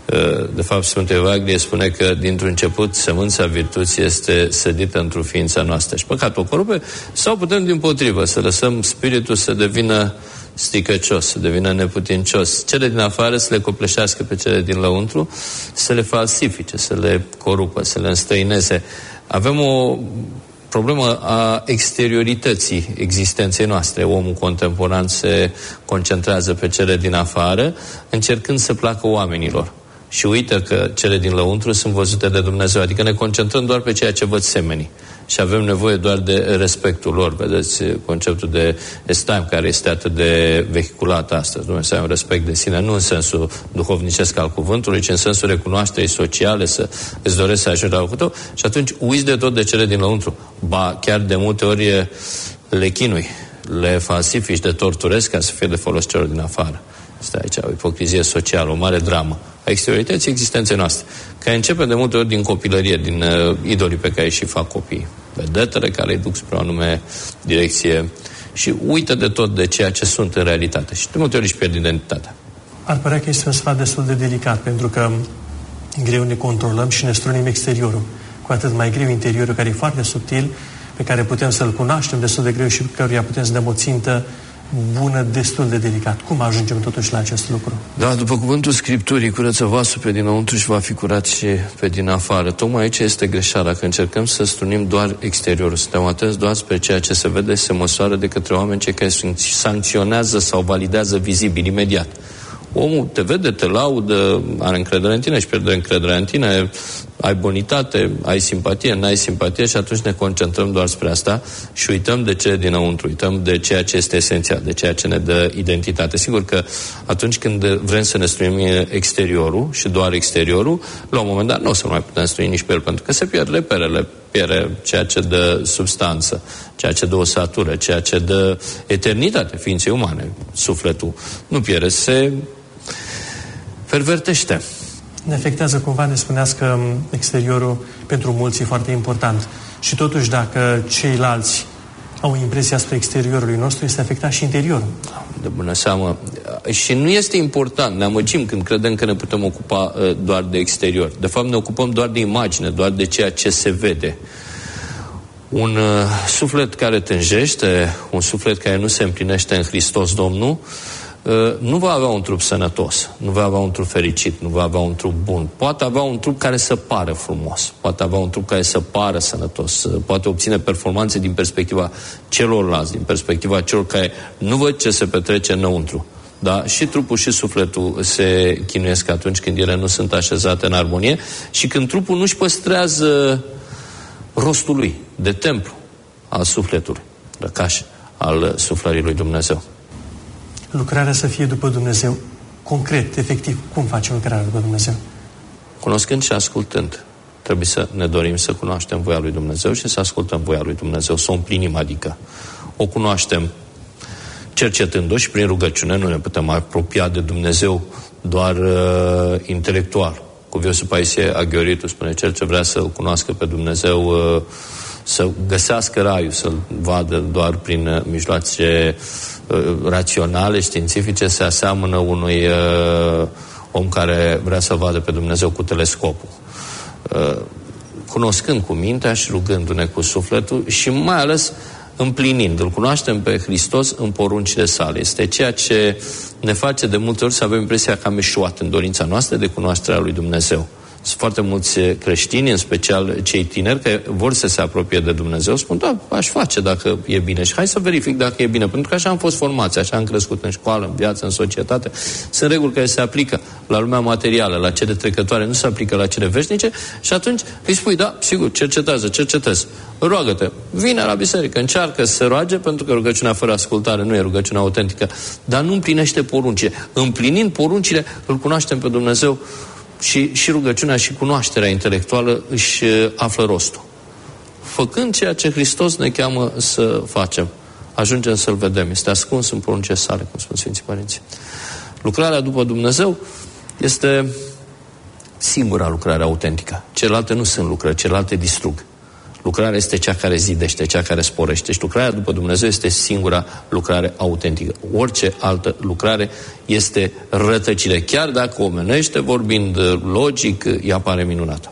De fapt, Sfântul Evagrie spune că dintr-un început sămânța virtuții este sădită într-o ființa noastră și păcatul o corupe, sau putem dimpotrivă să lăsăm spiritul să devină stricăcios, să devină neputincios. Cele din afară să le copleșească pe cele din lăuntru, să le falsifice, să le corupă, să le înstrăineze. Avem o problemă a exteriorității existenței noastre. Omul contemporan se concentrează pe cele din afară, încercând să placă oamenilor. Și uită că cele din lăuntru sunt văzute de Dumnezeu. Adică ne concentrăm doar pe ceea ce văd semenii. Și avem nevoie doar de respectul lor. Vedeți conceptul de esteem, care este atât de vehiculat astăzi. Dumnezeu să ai un respect de sine, nu în sensul duhovnicesc al cuvântului, ci în sensul recunoașterii sociale, să îți dorești să ajungi la locul tău. Și atunci uiți de tot de cele din lăuntru. Ba, chiar de multe ori le chinui, le falsifici, de torturezi ca să fie de folos celor din afară. Asta aici o ipocrizie socială, o mare dramă a exteriorității existenței noastre, care începe de multe ori din copilărie, din idolii pe care îi și fac copiii, vedetele care îi duc spre o anume direcție și uită de tot de ceea ce sunt în realitate și de multe ori își pierd identitatea. Ar părea că este un sfat destul de delicat, pentru că greu ne controlăm și ne strunim exteriorul, cu atât mai greu interiorul, care e foarte subtil, pe care putem să-l cunoaștem destul de greu și pe căruia putem să dăm o țintă bună, destul de delicat. Cum ajungem totuși la acest lucru? Da, după cuvântul Scripturii, curăță vasul pe dinăuntru și va fi curat și pe din afară. Tocmai aici este greșeala, că încercăm să strunim doar exteriorul, suntem atenți doar spre ceea ce se vede, se măsoară de către oameni cei care sancționează sau validează vizibil, imediat. Omul te vede, te laudă, are încredere în tine și pierde încrederea în tine, ai bonitate, ai simpatie, n-ai simpatie și atunci ne concentrăm doar spre asta și uităm de ce dinăuntru, uităm de ceea ce este esențial, de ceea ce ne dă identitate. Sigur că atunci când vrem să ne struim exteriorul și doar exteriorul, la un moment dat nu o să mai putem strui nici pe el, pentru că se pierd reperele, pierde ceea ce dă substanță, ceea ce dă osatură, ceea ce dă eternitate ființei umane, sufletul. Nu pierde, se pervertește. Ne afectează cumva, ne spuneați că exteriorul pentru mulți e foarte important. Și totuși dacă ceilalți au impresia asupra exteriorului nostru, este afectat și interiorul. De bună seamă. Și nu este important, ne amăgim când credem că ne putem ocupa doar de exterior. De fapt, ne ocupăm doar de imagine, doar de ceea ce se vede. Un suflet care tânjește, un suflet care nu se împlinește în Hristos Domnul, nu va avea un trup sănătos, nu va avea un trup fericit, nu va avea un trup bun. Poate avea un trup care să pară frumos, poate avea un trup care să pară sănătos, poate obține performanțe din perspectiva celorlalți, din perspectiva celor care nu văd ce se petrece înăuntru. Da? Și trupul și sufletul se chinuiesc atunci când ele nu sunt așezate în armonie și când trupul nu-și păstrează rostul lui de templu al sufletului, răcaș al suflării lui Dumnezeu. Lucrarea să fie după Dumnezeu, concret, efectiv. Cum facem lucrarea după Dumnezeu? Cunoscând și ascultând. Trebuie să ne dorim să cunoaștem voia lui Dumnezeu și să ascultăm voia lui Dumnezeu, să o împlinim, adică o cunoaștem cercetându-o și prin rugăciune. Nu ne putem apropia de Dumnezeu doar intelectual. Cuviosul Paisie Aghioritu spune, cel ce vrea să-L cunoască pe Dumnezeu, să găsească raiul, să-L vadă doar prin mijloace raționale, științifice, se aseamănă unui om care vrea să vadă pe Dumnezeu cu telescopul. Cunoscând cu mintea și rugându-ne cu sufletul și mai ales împlinind. Îl cunoaștem pe Hristos în poruncile sale. Este ceea ce ne face de multe ori să avem impresia că am eșuat în dorința noastră de cunoașterea lui Dumnezeu. Sunt foarte mulți creștini, în special cei tineri, care vor să se apropie de Dumnezeu, spun, da, aș face dacă e bine și hai să verific dacă e bine, pentru că așa am fost formați, așa am crescut în școală, în viață, în societate. Sunt reguli care se aplică la lumea materială, la cele trecătoare, nu se aplică la cele veșnice și atunci îi spui, da, sigur, cercetez, roagă-te, vine la biserică, încearcă să roage, pentru că rugăciunea fără ascultare nu e rugăciunea autentică, dar nu împlinește poruncile. Împlinind poruncile, îl cunoaștem pe Dumnezeu și rugăciunea și cunoașterea intelectuală își află rostul. Făcând ceea ce Hristos ne cheamă să facem, ajungem să-L vedem. Este ascuns în poruncile sale, cum spun Sfinții Părinți. Lucrarea după Dumnezeu este singura lucrare autentică. Celelalte nu sunt lucrări, celelalte distrug. Lucrarea este cea care zidește, cea care sporește. Și lucrarea după Dumnezeu este singura lucrare autentică. Orice altă lucrare este rătăcire. Chiar dacă omenește, vorbind logic, ea pare minunată.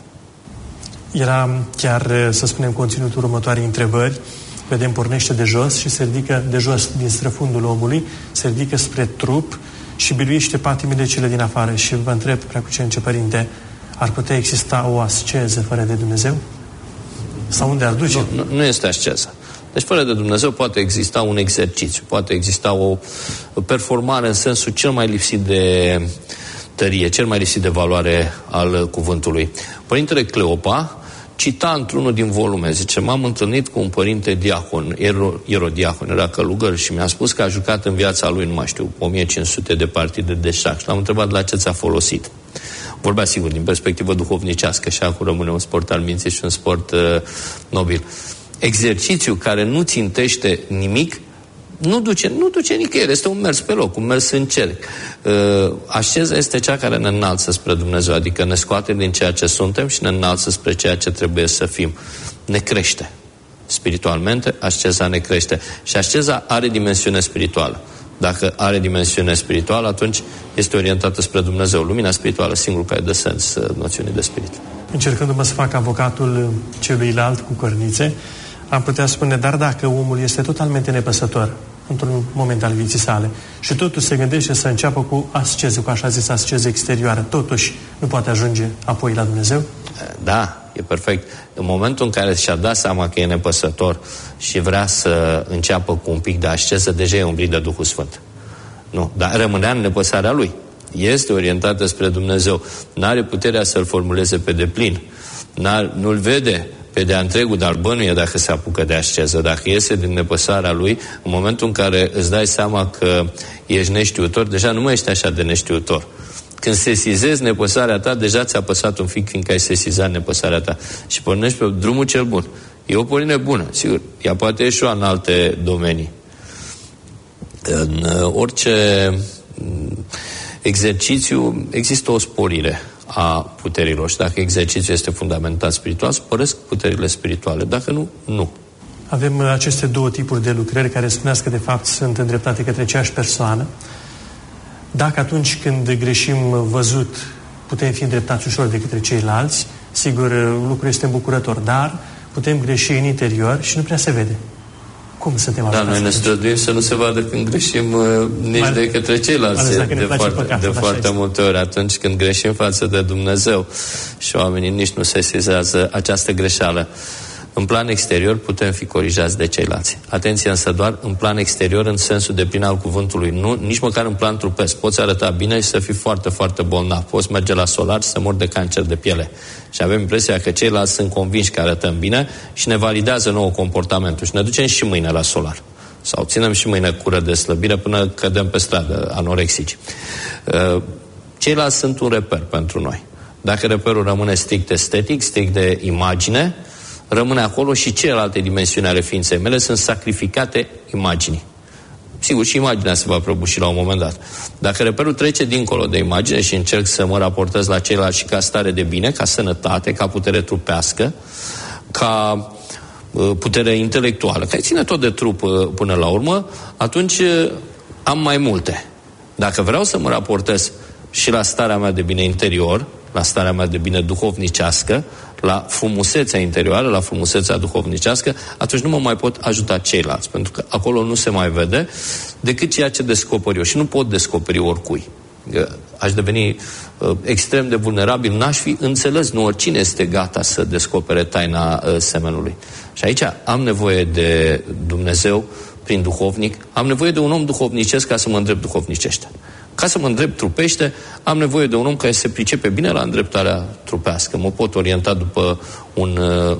Era chiar, să spunem, conținutul următoarei întrebări. Vedem, pornește de jos și se ridică de jos, din străfundul omului, se ridică spre trup și biruiește patimile cele din afară. Și vă întreb, Preacucernice Părinte, ar putea exista o asceză fără de Dumnezeu? Sau unde ar duce? Nu este asceză. Deci fără de Dumnezeu poate exista un exercițiu, poate exista o performare în sensul cel mai lipsit de tărie, cel mai lipsit de valoare al cuvântului. Părintele Cleopa cita într-unul din volume, zice, m-am întâlnit cu un părinte diacon, erodiacon, era călugăr și mi-a spus că a jucat în viața lui, nu mai știu, 1500 de partide de șah și l-am întrebat la ce ți-a folosit. Vorbea, sigur, din perspectivă duhovnicească și acum rămâne un sport al minții și un sport nobil. Exercițiu care nu țintește nimic, nu duce nicăieri, este un mers pe loc, un mers în cerc. Asceza este cea care ne înalță spre Dumnezeu, adică ne scoate din ceea ce suntem și ne înalță spre ceea ce trebuie să fim. Ne crește. Spiritualmente, asceza ne crește. Și asceza are dimensiune spirituală. Dacă are dimensiune spirituală, atunci este orientată spre Dumnezeu. Lumina spirituală, singurul care dă sens noțiunii de spirit. Încercându-mă să fac avocatul celuilalt cu cărnițe, am putea spune, dar dacă omul este totalmente nepăsător într-un moment al vieții sale și totuși se gândește să înceapă cu asceză, cu așa zis asceză exterioară, totuși nu poate ajunge apoi la Dumnezeu? Da, e perfect. În momentul în care și-a dat seama că e nepăsător și vrea să înceapă cu un pic de asceză, deja e umbrit de Duhul Sfânt. Nu, dar rămânea în nepăsarea lui. Este orientată spre Dumnezeu. N-are puterea să-l formuleze pe deplin. Nu-l vede pe de-a întregul, dar bănuie dacă se apucă de asceză. Dacă iese din nepăsarea lui, în momentul în care îți dai seama că ești neștiutor, deja nu mai ești așa de neștiutor. Când sesizezi nepăsarea ta, deja ți-a păsat un pic, fiindcă ai sesizat nepăsarea ta. Și pornești pe drumul cel bun. E o pornire bună, sigur. Ea poate ieșua în alte domenii. În orice exercițiu există o sporire a puterilor. Și dacă exercițiul este fundamentat spiritual, sporesc puterile spirituale. Dacă nu, nu. Avem aceste două tipuri de lucrări care spuneați că de fapt sunt îndreptate către aceeași persoană. Dacă atunci când greșim văzut putem fi îndreptați ușor de către ceilalți, sigur lucrul este îmbucurător, dar putem greși în interior și nu prea se vede. Cum suntem ajutați? Da, noi ne străduim să nu se vadă când greșim nici de către ceilalți de foarte multe ori, atunci când greșim față de Dumnezeu și oamenii nici nu se sesizează această greșeală. În plan exterior putem fi corijați de ceilalți. Atenție însă doar în plan exterior, în sensul de plin al cuvântului. Nu, nici măcar în plan trupesc. Poți arăta bine și să fii foarte, foarte bolnav. Poți merge la solar și să mori de cancer de piele. Și avem impresia că ceilalți sunt convinși că arătăm bine și ne validează nouă comportamentul. Și ne ducem și mâine la solar. Sau ținem și mâine cură de slăbire până cădem pe stradă anorexici. Ceilalți sunt un reper pentru noi. Dacă reperul rămâne strict estetic, strict de imagine, rămâne acolo și celelalte dimensiuni ale ființei mele sunt sacrificate imaginii. Sigur, și imaginea se va prăbuși la un moment dat. Dacă reperul trece dincolo de imagine și încerc să mă raportez la ceilalți și ca stare de bine, ca sănătate, ca putere trupească, ca putere intelectuală, care ține tot de trup până la urmă, atunci am mai multe. Dacă vreau să mă raportez și la starea mea de bine interior, la starea mea de bine duhovnicească, la frumusețea interioară, la frumusețea duhovnicească, atunci nu mă mai pot ajuta ceilalți, pentru că acolo nu se mai vede decât ceea ce descoper eu și nu pot descoperi oricui. Aș deveni extrem de vulnerabil, n-aș fi înțeles, nu oricine este gata să descopere taina semenului. Și aici am nevoie de Dumnezeu prin duhovnic, am nevoie de un om duhovnicesc ca să mă îndrept duhovnicește. Ca să mă îndrept trupește, am nevoie de un om care se pricepe bine la îndreptarea trupească. Mă pot orienta după un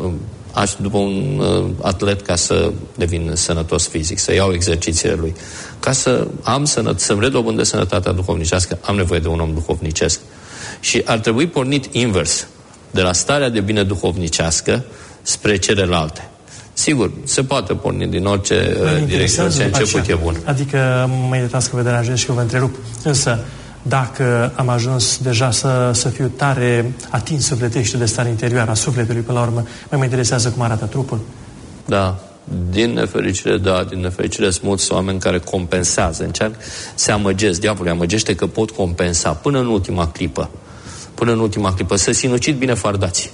atlet ca să devin sănătos fizic, să iau exercițiile lui. Ca să să-mi redobândesc sănătatea duhovnicească, am nevoie de un om duhovnicesc. Și ar trebui pornit invers, de la starea de bine duhovnicească spre celelalte. Sigur, se poate porni din orice direcție, orice început e bun. Adică mă iertați că vă deranjez și că vă întrerup. Însă, dacă am ajuns deja să fiu tare atins sufletește de starea interioară a sufletului, până la urmă, mă interesează cum arată trupul? Da, din nefericire sunt mulți oameni care compensează, se amăgesc, diavolul amăgește că pot compensa până în ultima clipă. Se sinucid bine fardați.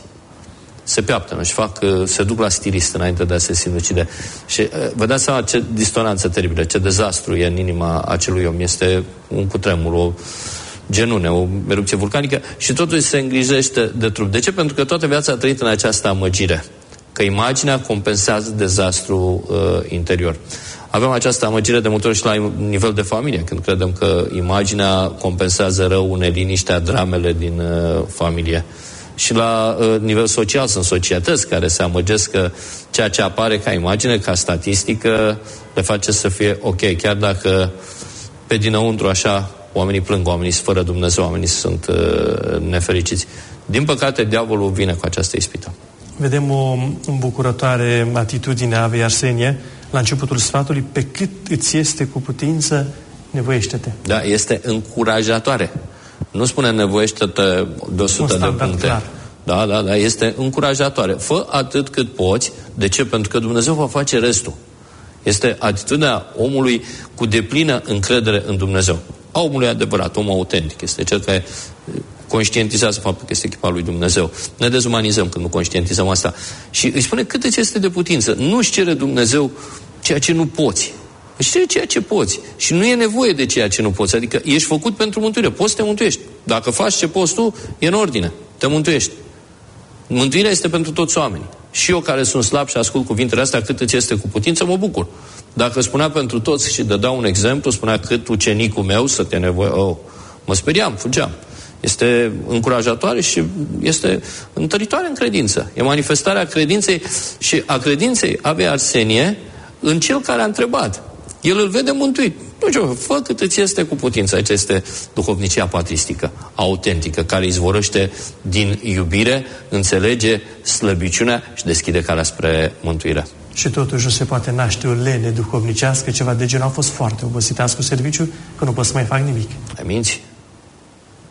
Se peaptănă și se duc la stilist înainte de a se sinucide. Și vă dați seama ce disonanță teribilă, ce dezastru e în inima acelui om. Este un cutremur, o genune, o erupție vulcanică și totuși se îngrijește de trup. De ce? Pentru că toată viața a trăit în această amăgire. Că imaginea compensează dezastru interior. Avem această amăgire de multe ori și la nivel de familie, când credem că imaginea compensează rău, neliniștea, dramele din familie. Și la nivel social sunt societăți care se amăgesc că ceea ce apare ca imagine, ca statistică, le face să fie ok, chiar dacă pe dinăuntru așa oamenii plâng, oamenii sunt fără Dumnezeu, oamenii sunt nefericiți. Din păcate, diavolul vine cu această ispită. Vedem o îmbucurătoare atitudine a Avei Arsenie la începutul sfatului: pe cât îți este cu putință, nevoiește-te. Da, este încurajatoare. Nu spune nevoiește-te de 100 de puncte. Clar. Da, este încurajatoare. Fă atât cât poți. De ce? Pentru că Dumnezeu va face restul. Este atitudinea omului cu deplină încredere în Dumnezeu. A omului adevărat, omul autentic. Este cel care conștientizează faptul că este echipa lui Dumnezeu. Ne dezumanizăm când nu conștientizăm asta. Și îi spune cât îți este de putință. Nu-și cere Dumnezeu ceea ce nu poți. Își cere ceea ce poți. Și nu e nevoie de ceea ce nu poți. Adică ești făcut pentru mântuire. Poți să te mântuiești. Dacă faci ce poți tu, e în ordine. Te mântuiești. Mântuirea este pentru toți oamenii. Și eu care sunt slab și ascult cuvintele astea, cât îți este cu putință, mă bucur. Dacă spunea pentru toți și dădea un exemplu, spunea cât ucenicul meu să te nevoie, mă speriam, fugeam. Este încurajatoare și este întăritoare în credință. E manifestarea credinței și a credinței Avei Arsenie în cel care a întrebat. El îl vede mântuit. Nu știu, fă cât îți este cu putință. Aici este duhovnicia patristică, autentică, care izvorăște din iubire, înțelege slăbiciunea și deschide calea spre mântuire. Și totuși nu se poate naște o lene duhovnicească, ceva de genul: a fost foarte obosit azi cu serviciu, că nu pot să mai fac nimic. Ai minți?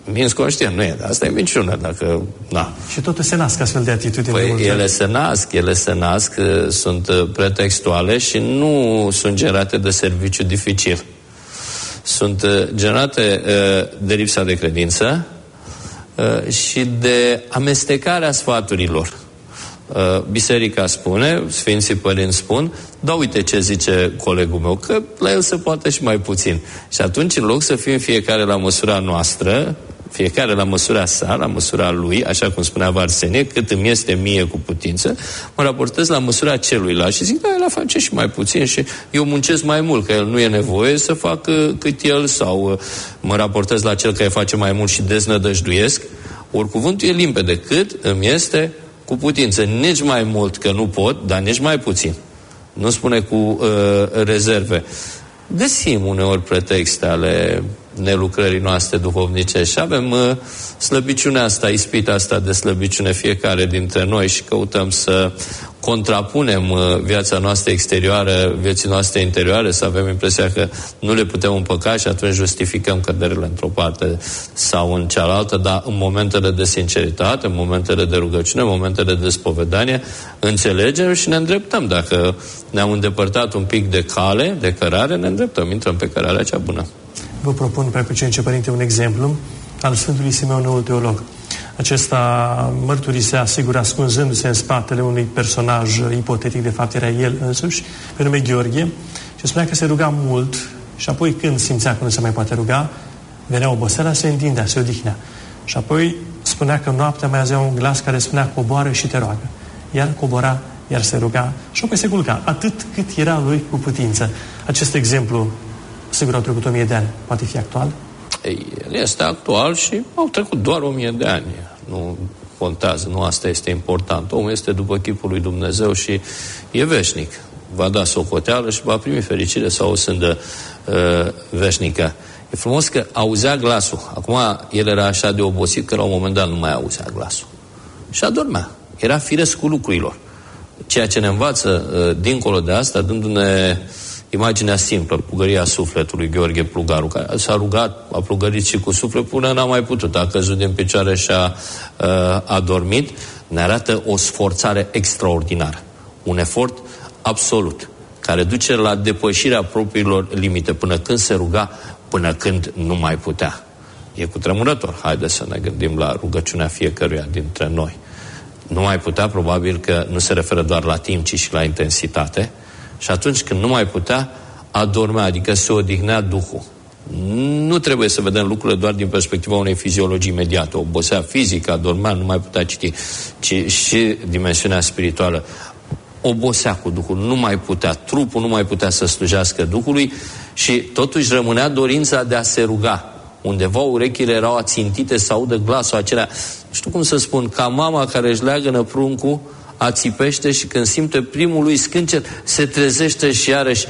minți conștient, nu e, asta e minciună, dacă, na. Și totuși se nasc astfel de atitudini. Păi ele se nasc, sunt pretextuale și nu sunt generate de serviciu dificil. Sunt generate de lipsa de credință și de amestecarea sfaturilor. Biserica spune, Sfinții Părinți spun, da, uite ce zice colegul meu, că la el se poate și mai puțin. Și atunci, în loc să fim fiecare la măsura noastră, fiecare la măsura sa, la măsura lui, așa cum spunea Arsenie, cât îmi este mie cu putință, mă raportez la măsura celuilalt și zic, da, el face și mai puțin și eu muncesc mai mult, că el nu e nevoie să fac cât el, sau mă raportez la cel care face mai mult și deznădăjduiesc. Ori cuvântul e limpede, cât îmi este cu putință, nici mai mult că nu pot, dar nici mai puțin. Nu spune cu rezerve. Găsim uneori pretexte ale nelucrării noastre duhovnicești și avem slăbiciunea asta, ispita asta de slăbiciune fiecare dintre noi și căutăm să contrapunem viața noastră exterioară, vieții noastre interioare, să avem impresia că nu le putem împăca și atunci justificăm căderile într-o parte sau în cealaltă, dar în momentele de sinceritate, în momentele de rugăciune, în momentele de spovedanie, înțelegem și ne îndreptăm. Dacă ne-am îndepărtat un pic de cale, de cărare, ne îndreptăm, intrăm pe cărarea cea bună. Vă propun, Preacucenice Părinte, un exemplu al Sfântului Simeon, noul teolog. Acesta mărturisea, sigur, ascunzându-se în spatele unui personaj ipotetic, de fapt era el însuși, pe nume Gheorghe, și spunea că se ruga mult și apoi când simțea că nu se mai poate ruga, venea oboseala, se întindea, se odihnea. Și apoi spunea că noaptea mai avea un glas care spunea, coboară și te roagă. Iar cobora, iar se ruga și apoi se culca, atât cât era lui cu putință. Acest exemplu, sigur, au trecut 1000 de ani. Poate fi actual? El este actual și au trecut doar 1000 de ani. Nu contează, nu asta este important. Omul este după chipul lui Dumnezeu și e veșnic. Va da socoteală și va primi fericire sau o sândă veșnică. E frumos că auzea glasul. Acum el era așa de obosit că la un moment dat nu mai auzea glasul. Și adormea. Era firescul lucrurilor. Ceea ce ne învață dincolo de asta, dându-ne imaginea simplă, plugăria sufletului Gheorghe Plugaru, care s-a rugat, a plugărit și cu suflet până n-a mai putut, a căzut din picioare și a adormit, ne arată o sforțare extraordinară, un efort absolut, care duce la depășirea propriilor limite, până când se ruga, până când nu mai putea. E cutremurător. Haideți să ne gândim la rugăciunea fiecăruia dintre noi. Nu mai putea, probabil că nu se referă doar la timp, ci și la intensitate. Și atunci când nu mai putea, adormea, adică se odihnea Duhul. Nu trebuie să vedem lucrurile doar din perspectiva unei fiziologii imediate. Obosea fizică, adormea, nu mai putea citi, ci și dimensiunea spirituală. Obosea cu Duhul, nu mai putea, trupul nu mai putea să slujească Duhului și totuși rămânea dorința de a se ruga. Undeva urechile erau ațintite să audă glasul acela. Nu știu cum să spun, ca mama care își leagănă pruncul, ațipește și când simte primul lui scâncet, se trezește și iarăși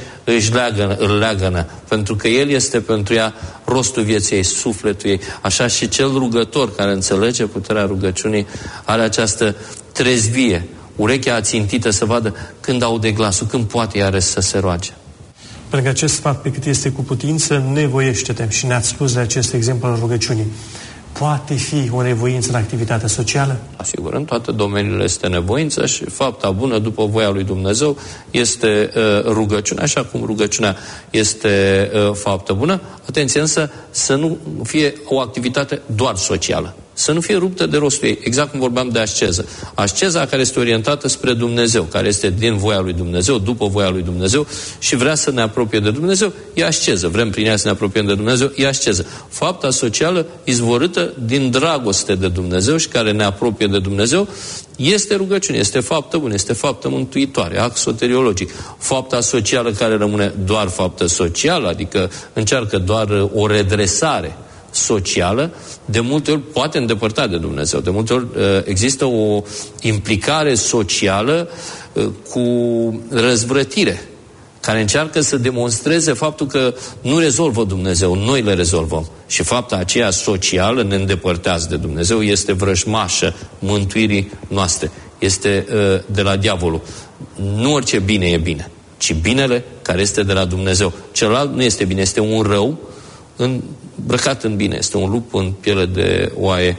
îl leagănă. Pentru că el este pentru ea rostul vieții ei, sufletul ei. Așa și cel rugător care înțelege puterea rugăciunii are această trezvie, urechea ațintită să vadă când aude glasul, când poate iarăși să se roage. Pentru că acest fapt, pe cât este cu putință, nevoiește-te. Și ne-ați spus de acest exemplu al rugăciunii. Poate fi o nevoință în activitatea socială? Asigur, în toate domeniile este nevoință și fapta bună după voia lui Dumnezeu este rugăciunea, așa cum rugăciunea este faptă bună. Atenție însă să nu fie o activitate doar socială. Să nu fie ruptă de rostul ei, exact cum vorbeam de asceză. Asceza care este orientată spre Dumnezeu, care este din voia lui Dumnezeu, după voia lui Dumnezeu și vrea să ne apropie de Dumnezeu, e asceză. Vrem prin ea să ne apropiem de Dumnezeu, e asceză. Fapta socială izvorâtă din dragoste de Dumnezeu și care ne apropie de Dumnezeu este rugăciune, este faptă bună, este faptă mântuitoare, act soteriologic. Fapta socială care rămâne doar faptă socială, adică încearcă doar o redresare socială, de multe ori poate îndepărta de Dumnezeu. De multe ori există o implicare socială cu răzvrătire, care încearcă să demonstreze faptul că nu rezolvă Dumnezeu, noi le rezolvăm. Și fapta aceea socială ne îndepărtează de Dumnezeu, este vrăjmașă mântuirii noastre. Este de la diavolul. Nu orice bine e bine, ci binele care este de la Dumnezeu. Celălalt nu este bine, este un rău îmbrăcat în bine, este un lup în piele de oaie.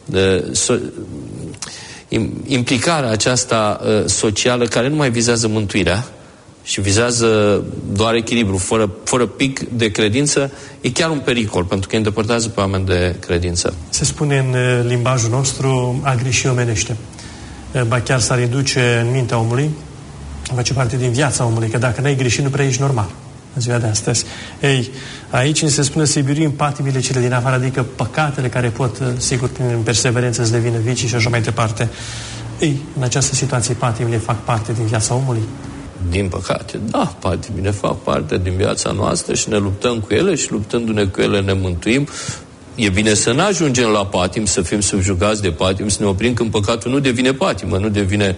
Implicarea aceasta socială care nu mai vizează mântuirea și vizează doar echilibru, fără pic de credință, e chiar un pericol, pentru că îi îndepărtează pe oameni de credință. Se spune în limbajul nostru a greși omenește. Ba chiar s-ar induce în mintea omului, face parte din viața omului, că dacă n-ai greșit, nu prea ești normal în ziua de astăzi. Ei, aici se spune să-i biruim patimile cele din afară, adică păcatele care pot, sigur, prin perseverență să devină vicii și așa mai departe. Ei, în această situație, patimile fac parte din viața omului? Din păcate, da, patimile fac parte din viața noastră și ne luptăm cu ele și luptându-ne cu ele ne mântuim. E bine să nu ajungem la patim, să fim subjugați de patim, să ne oprim când păcatul nu devine patimă, nu devine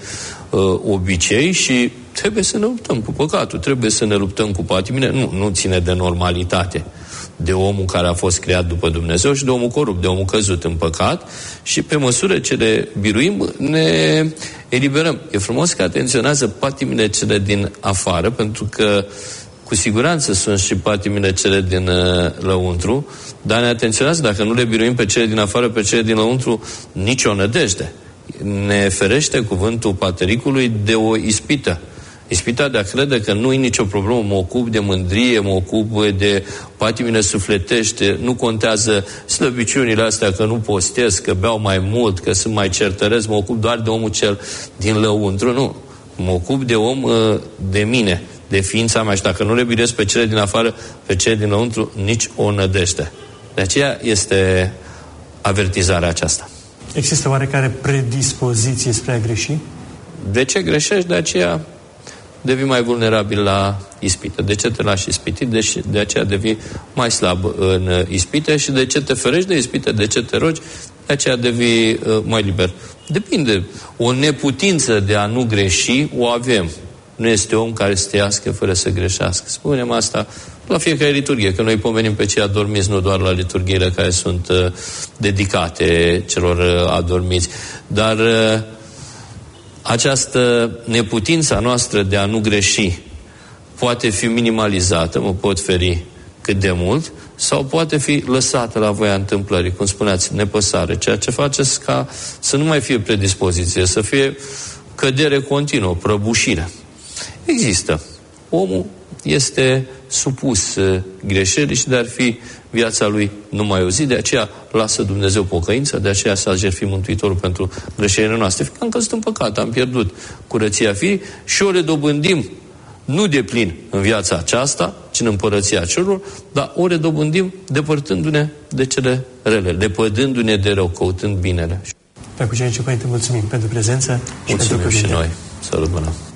obicei și trebuie să ne luptăm cu păcatul, trebuie să ne luptăm cu patimile, nu ține de normalitate, de omul care a fost creat după Dumnezeu și de omul corupt, de omul căzut în păcat și pe măsură ce le biruim, ne eliberăm. E frumos că atenționează patimile cele din afară, pentru că cu siguranță sunt și patimile cele din lăuntru, dar ne atenționează, dacă nu le biruim pe cele din afară, pe cele din lăuntru, nicio nădejde. Ne ferește cuvântul patericului de o ispită. Ispita de a crede că nu e nicio problemă, mă ocup de mândrie, mă ocup de patimile sufletește, nu contează slăbiciunile astea, că nu postez, că beau mai mult, că sunt mai certăresc, mă ocup doar de omul cel din lăuntru, nu. Mă ocup de om, de mine, de ființa mea și dacă nu le biresc pe cele din afară, pe cele din lăuntru, nici o nădejde. De aceea este avertizarea aceasta. Există oarecare predispoziție spre a greși? De ce greșești? De aceea devii mai vulnerabil la ispită. De ce te lași ispitit? De aceea devii mai slab în ispite și de ce te ferești de ispite? De ce te rogi? De aceea devii mai liber. Depinde. O neputință de a nu greși o avem. Nu este om care să trăiască fără să greșească. Spunem asta la fiecare liturghie, că noi pomenim pe cei adormiți, nu doar la liturghiile care sunt dedicate celor adormiți. Dar această neputință noastră de a nu greși poate fi minimalizată, mă pot feri cât de mult, sau poate fi lăsată la voia întâmplării, cum spuneați, nepăsare, ceea ce faceți ca să nu mai fie predispoziție, să fie cădere continuă, prăbușire. Există. Omul este supus greșelii și de-ar fi viața lui numai o zi, de aceea lasă Dumnezeu pocăința, de aceea s-a jertfit Mântuitorul pentru greșelile noastre. Fiindcă am căzut în păcat, am pierdut curăția firii și o redobândim nu de plin în viața aceasta, ci în împărăția celor, dar o redobândim depărtându-ne de cele rele, lepădându-ne de rău, căutând binele. Pe Cucenice, Părinte, mulțumim pentru prezență și pentru cuvinte. Și noi. Să rămână.